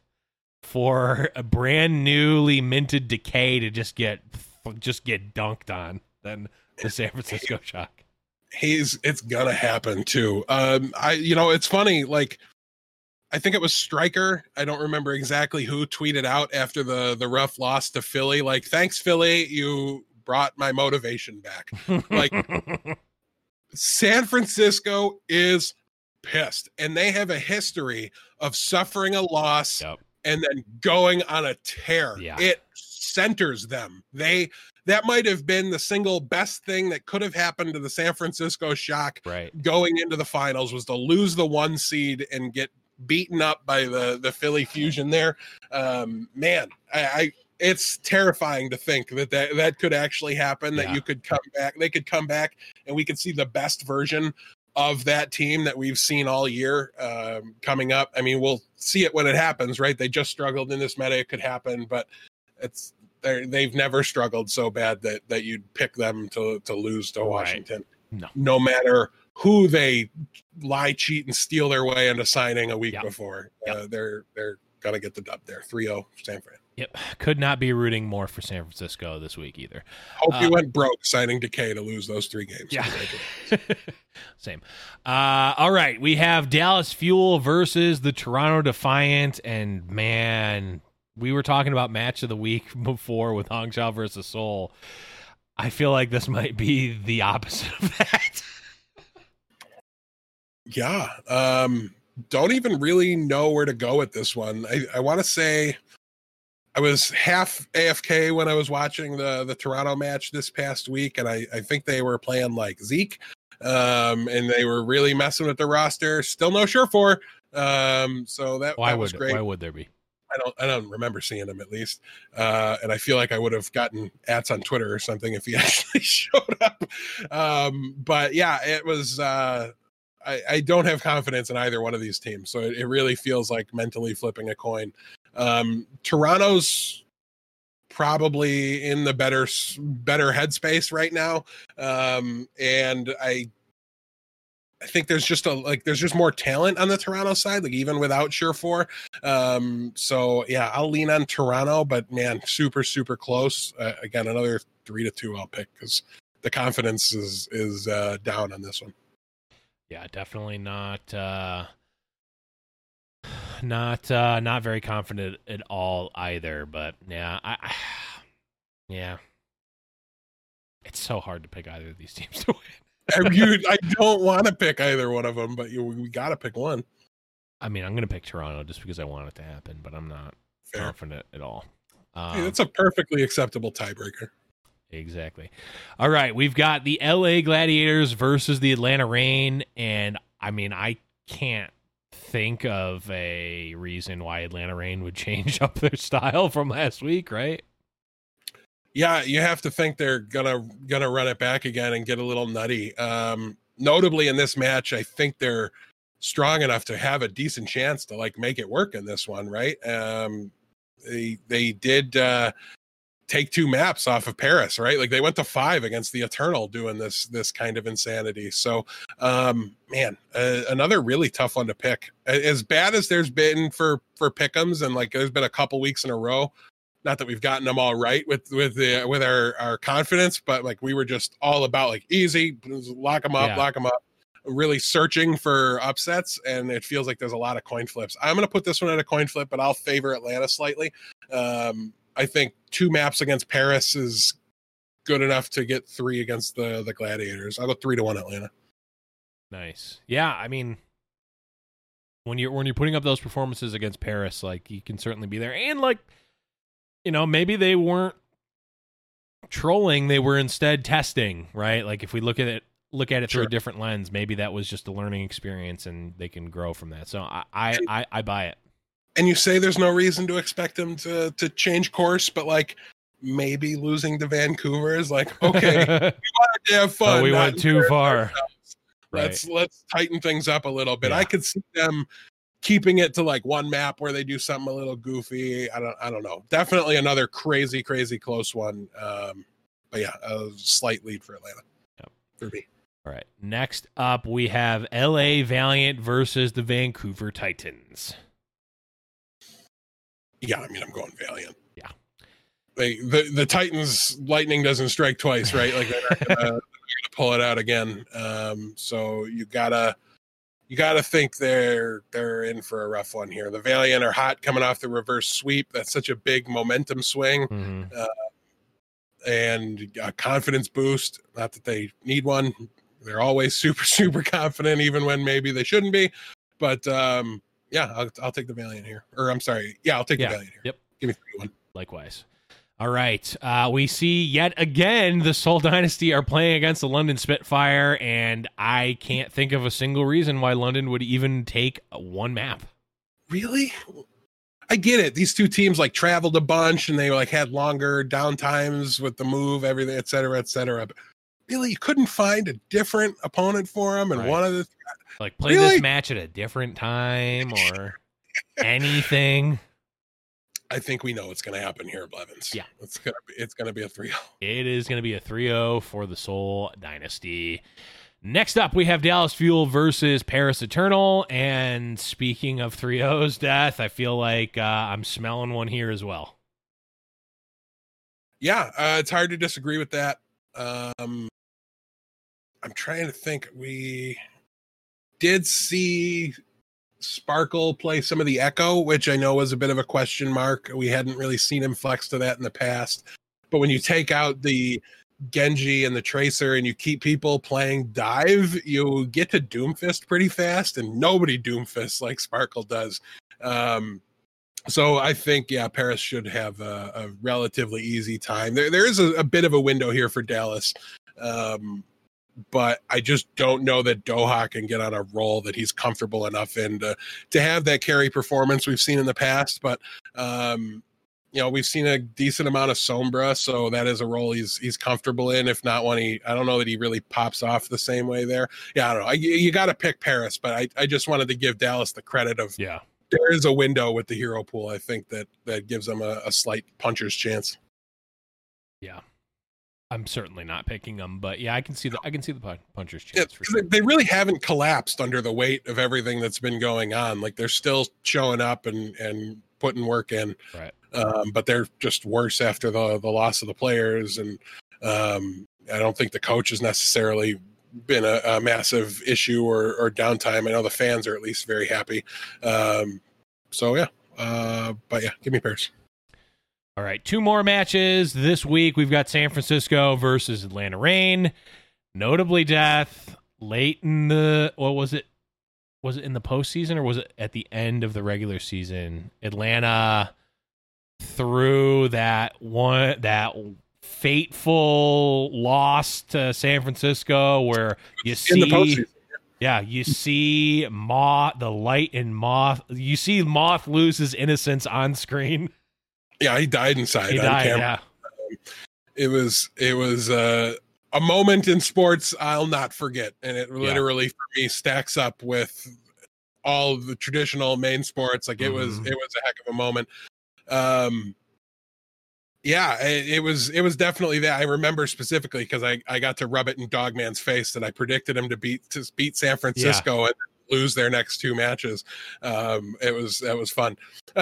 for a brand newly minted Decay to just get just get dunked on than the San Francisco Shock. He's it's gonna happen too. Um, I you know it's funny, like I think it was Stryker. I don't remember exactly who tweeted out after the the rough loss to Philly, like, thanks Philly, you brought my motivation back. Like, San Francisco is pissed, and they have a history of suffering a loss Yep. and then going on a tear. Yeah. It centers them. They that might have been the single best thing that could have happened to the San Francisco Shock Right. going into the finals, was to lose the one seed and get beaten up by the the Philly Fusion there. Um, man, I, I it's terrifying to think that that, that could actually happen, that Yeah. you could come back, they could come back and we could see the best version of that team that we've seen all year um, coming up. I mean, we'll see it when it happens, right? They just struggled in this meta. It could happen, but it's they're, they've never struggled so bad that that you'd pick them to to lose to Right. Washington. No. No matter who they lie, cheat, and steal their way into signing a week Yep. before, Yep. uh, they're they're gonna get the dub there. three oh San Fran. Yep. Could not be rooting more for San Francisco this week either. Hope you Uh, went broke signing Decay to lose those three games. Yeah. Same. Uh, all right. We have Dallas Fuel versus the Toronto Defiant. And man, we were talking about match of the week before with Hangzhou versus Seoul. I feel like this might be the opposite of that. Yeah. Um, don't even really know where to go with this one. I, I want to say I was half A F K when I was watching the, the Toronto match this past week, and I, I think they were playing like Zeke, um, and they were really messing with the roster. Still no sure for. Um, so that, Why that would was great. why would there be? I don't I don't remember seeing him, at least. Uh, and I feel like I would have gotten ats on Twitter or something if he actually showed up. Um, but yeah, it was uh, I, I don't have confidence in either one of these teams. So it, it really feels like mentally flipping a coin. Um, Toronto's probably in the better better headspace right now. Um, and I I think there's just a like there's just more talent on the Toronto side, like even without Surefour. Um, so yeah, I'll lean on Toronto, but man, super super close. Uh, again, another three to two I'll pick because the confidence is is uh, down on this one. Yeah, definitely not uh not uh not very confident at all either, but yeah, I, I yeah. It's so hard to pick either of these teams to win. I, you, I don't want to pick either one of them, but you, we got to pick one. I mean, I'm going to pick Toronto just because I want it to happen, but I'm not Fair. confident at all. Um, Hey, that's a perfectly acceptable tiebreaker. Exactly. All right, we've got the L A Gladiators versus the Atlanta Reign, and I mean, I can't think of a reason why Atlanta Reign would change up their style from last week, right? Yeah, you have to think they're gonna gonna run it back again and get a little nutty. Um, notably in this match, I think they're strong enough to have a decent chance to like make it work in this one, right? Um, they they did uh, take two maps off of Paris, right? Like they went to five against the Eternal doing this this kind of insanity. So, um, man, uh, another really tough one to pick. As bad as there's been for for pick'ems, and like there's been a couple weeks in a row. Not that we've gotten them all right with with the with our our confidence, but like we were just all about like easy, lock them up, Yeah. lock them up. Really searching for upsets, and it feels like there's a lot of coin flips. I'm going to put this one at a coin flip, but I'll favor Atlanta slightly. Um, I think two maps against Paris is good enough to get three against the the Gladiators. I'll go three to one Atlanta. Nice. Yeah, I mean, when you're when you're putting up those performances against Paris, like you can certainly be there, and like, you know, maybe they weren't trolling; they were instead testing, right? Like if we look at it, look at it through Sure. a different lens, maybe that was just a learning experience, and they can grow from that. So I I I, I buy it. And you say there's no reason to expect them to to change course, but like maybe losing to Vancouver is like okay, we wanted to have fun. Oh, we not went too embarrass far. ourselves. Right. Let's let's tighten things up a little bit. Yeah. I could see them keeping it to like one map where they do something a little goofy. I don't I don't know. Definitely another crazy crazy close one. Um, but yeah, a slight lead for Atlanta. Yep. For me. All right. Next up, we have L A Valiant versus the Vancouver Titans. Yeah, I mean I'm going Valiant. Yeah. They, the the Titans lightning doesn't strike twice, right? Like they're not gonna, they're gonna pull it out again. Um, so you gotta you got to think they're they're in for a rough one here. The Valiant are hot coming off the reverse sweep. That's such a big momentum swing. Mm-hmm. Uh, and a confidence boost. Not that they need one. They're always super, super confident, even when maybe they shouldn't be. But um, yeah, I'll, I'll take the Valiant here. Or I'm sorry. Yeah, I'll take Yeah. the Valiant here. Yep. Give me three one. Likewise. All right. Uh, we see yet again the Seoul Dynasty are playing against the London Spitfire, and I can't think of a single reason why London would even take one map. Really? I get it. These two teams like traveled a bunch and they like had longer downtimes with the move, everything, et cetera, et cetera. But really, you couldn't find a different opponent for them, and Right. one of the Like, play Really? this match at a different time or anything. I think we know what's going to happen here, Blevins. Yeah. it's gonna be it's gonna be a three oh. It is going to be a three oh for the Seoul Dynasty. Next up, we have Dallas Fuel versus Paris Eternal. And speaking of three ohs, Death, I feel like uh, I'm smelling one here as well. Yeah, uh, it's hard to disagree with that. Um, I'm trying to think. We did see Sparkle play some of the Echo, which I know was a bit of a question mark. We hadn't really seen him flex to that in the past. But when you take out the Genji and the Tracer and you keep people playing dive, you get to Doomfist pretty fast, and nobody Doomfists like Sparkle does. Um, so I think, yeah, Paris should have a, a relatively easy time. There, there is a, a bit of a window here for Dallas. Um, but I just don't know that Doha can get on a roll that he's comfortable enough in to, to have that carry performance we've seen in the past. But, um, you know, we've seen a decent amount of Sombra, so that is a role he's he's comfortable in. If not one, he I don't know that he really pops off the same way there. Yeah, I don't know. I, you got to pick Paris, but I, I just wanted to give Dallas the credit of Yeah. there is a window with the hero pool. I think that that gives them a, a slight puncher's chance. Yeah. I'm certainly not picking them, but yeah, I can see the I can see the pun- puncher's Yeah, chance for sure. they really haven't collapsed under the weight of everything that's been going on. Like they're still showing up and and putting work in, Right. um, but they're just worse after the the loss of the players. And um, I don't think the coach has necessarily been a, a massive issue or, or downtime. I know the fans are at least very happy. Um, so yeah, uh, but yeah, give me Paris. All right, two more matches this week. We've got San Francisco versus Atlanta Reign. Notably, Death late in the what was it? Was it in the postseason or was it at the end of the regular season? Atlanta threw that one that fateful loss to San Francisco where you In the see postseason. yeah, you see Moth the light in Moth. You see Moth lose his innocence on screen. Yeah, he died inside He on died, camera. yeah. It was it was uh, a moment in sports I'll not forget, and it literally for me stacks up with all of the traditional main sports. Like it was Mhm. it was a heck of a moment. Um, yeah, it, it was it was definitely that. I remember specifically because I, I got to rub it in Dogman's face that I predicted him to beat to beat San Francisco and lose their next two matches. Um, it was that was fun.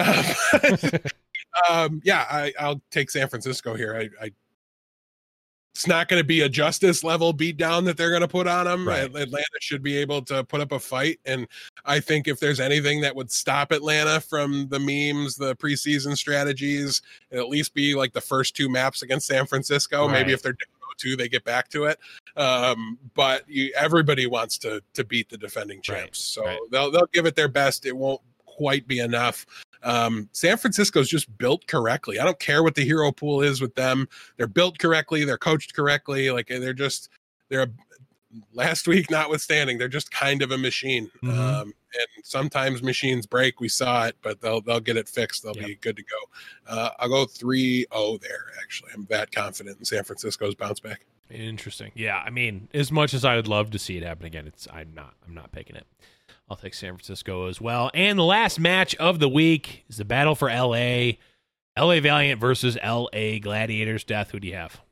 um, yeah, I, I'll take San Francisco here. I, I it's not going to be a justice level beatdown that they're going to put on them. Right. Atlanta should be able to put up a fight, and I think if there's anything that would stop Atlanta from the memes, the preseason strategies, it'd at least be like the first two maps against San Francisco. Right. Maybe if they're down oh two, they get back to it. Um, but you, everybody wants to to beat the defending champs, Right. so Right. they'll they'll give it their best. It won't quite be enough. Um, San Francisco's just built correctly. I don't care what the hero pool is with them. They're built correctly. They're coached correctly. Like they're just, they're a, last week notwithstanding, they're just kind of a machine. Mhm. Um, and sometimes machines break. We saw it, but they'll, they'll get it fixed. They'll Yep. be good to go. Uh, I'll go three oh there. Actually, I'm that confident in San Francisco's bounce back. Interesting. Yeah, I mean, as much as I would love to see it happen again, it's I'm not I'm not picking it. I'll take San Francisco as well. And the last match of the week is the battle for L A. L A Valiant versus L A Gladiators. Death, who do you have?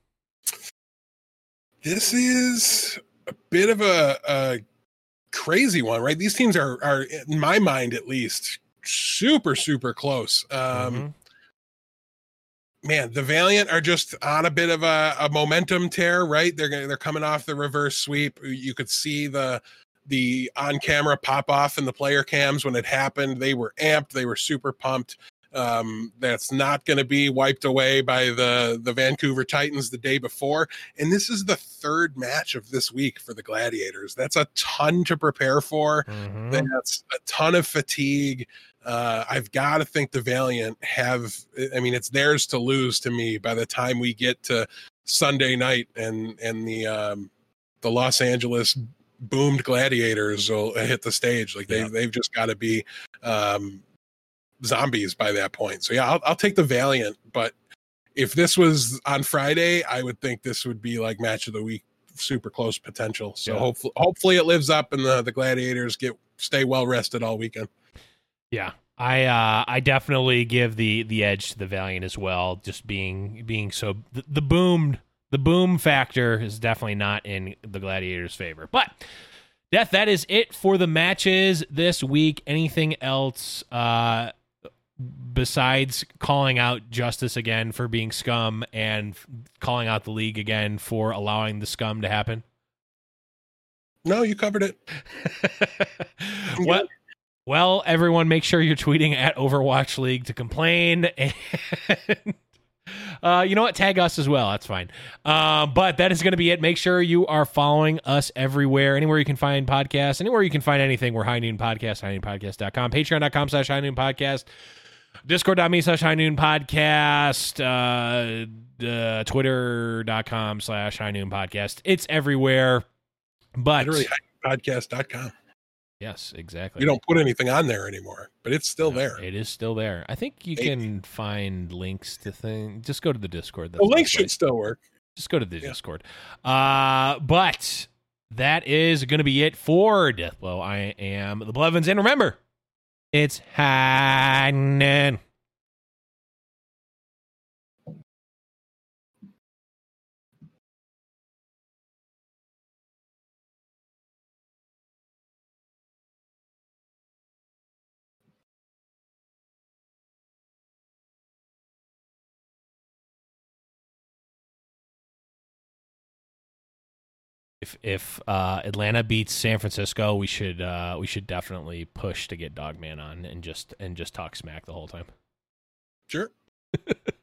This is a bit of a, a crazy one, right? These teams are, are, in my mind at least, super, super close. Um, Mhm. Man, the Valiant are just on a bit of a, a momentum tear, right? They're gonna, they're coming off the reverse sweep. You could see the the on-camera pop-off in the player cams when it happened. They were amped. They were super pumped. Um, that's not going to be wiped away by the, the Vancouver Titans the day before. And this is the third match of this week for the Gladiators. That's a ton to prepare for. Mm-hmm. That's a ton of fatigue. Uh, I've got to think the Valiant have, I mean, it's theirs to lose to me by the time we get to Sunday night and, and the, um, the Los Angeles boomed Gladiators will hit the stage. Like they, yeah. they've just got to be, um, zombies by that point. So yeah, I'll, I'll take the Valiant, but if this was on Friday, I would think this would be like match of the week, super close potential. So yeah. hopefully, hopefully it lives up and the, the Gladiators get, stay well rested all weekend. Yeah. I uh, I definitely give the the edge to the Valiant as well. Just being being so the, the boom the boom factor is definitely not in the Gladiators' favor. But Death, that is it for the matches this week. Anything else uh, besides calling out Justice again for being scum and calling out the league again for allowing the scum to happen? No, you covered it. What? Well, everyone, make sure you're tweeting at Overwatch League to complain. And uh, you know what? Tag us as well. That's fine. Uh, but that is going to be it. Make sure you are following us everywhere. Anywhere you can find podcasts, anywhere you can find anything, we're High Noon Podcast, high noon podcast dot com, patreon.com slash High Noon Podcast, discord.me slash High Noon Podcast, uh, uh, twitter.com slash High Noon Podcast. It's everywhere. But literally high noon podcast dot com. Yes, exactly. You don't put anything on there anymore, but it's still No, there. It is still there. I think you Maybe. can find links to things. Just go to the Discord. That's The link the should place. still work. Just go to the Yeah. Discord. Uh, but that is going to be it for Deathblow. I am the Blevins, and remember, it's High Noon. If if uh, Atlanta beats San Francisco, we should uh, we should definitely push to get Dogman on and just and just talk smack the whole time. Sure.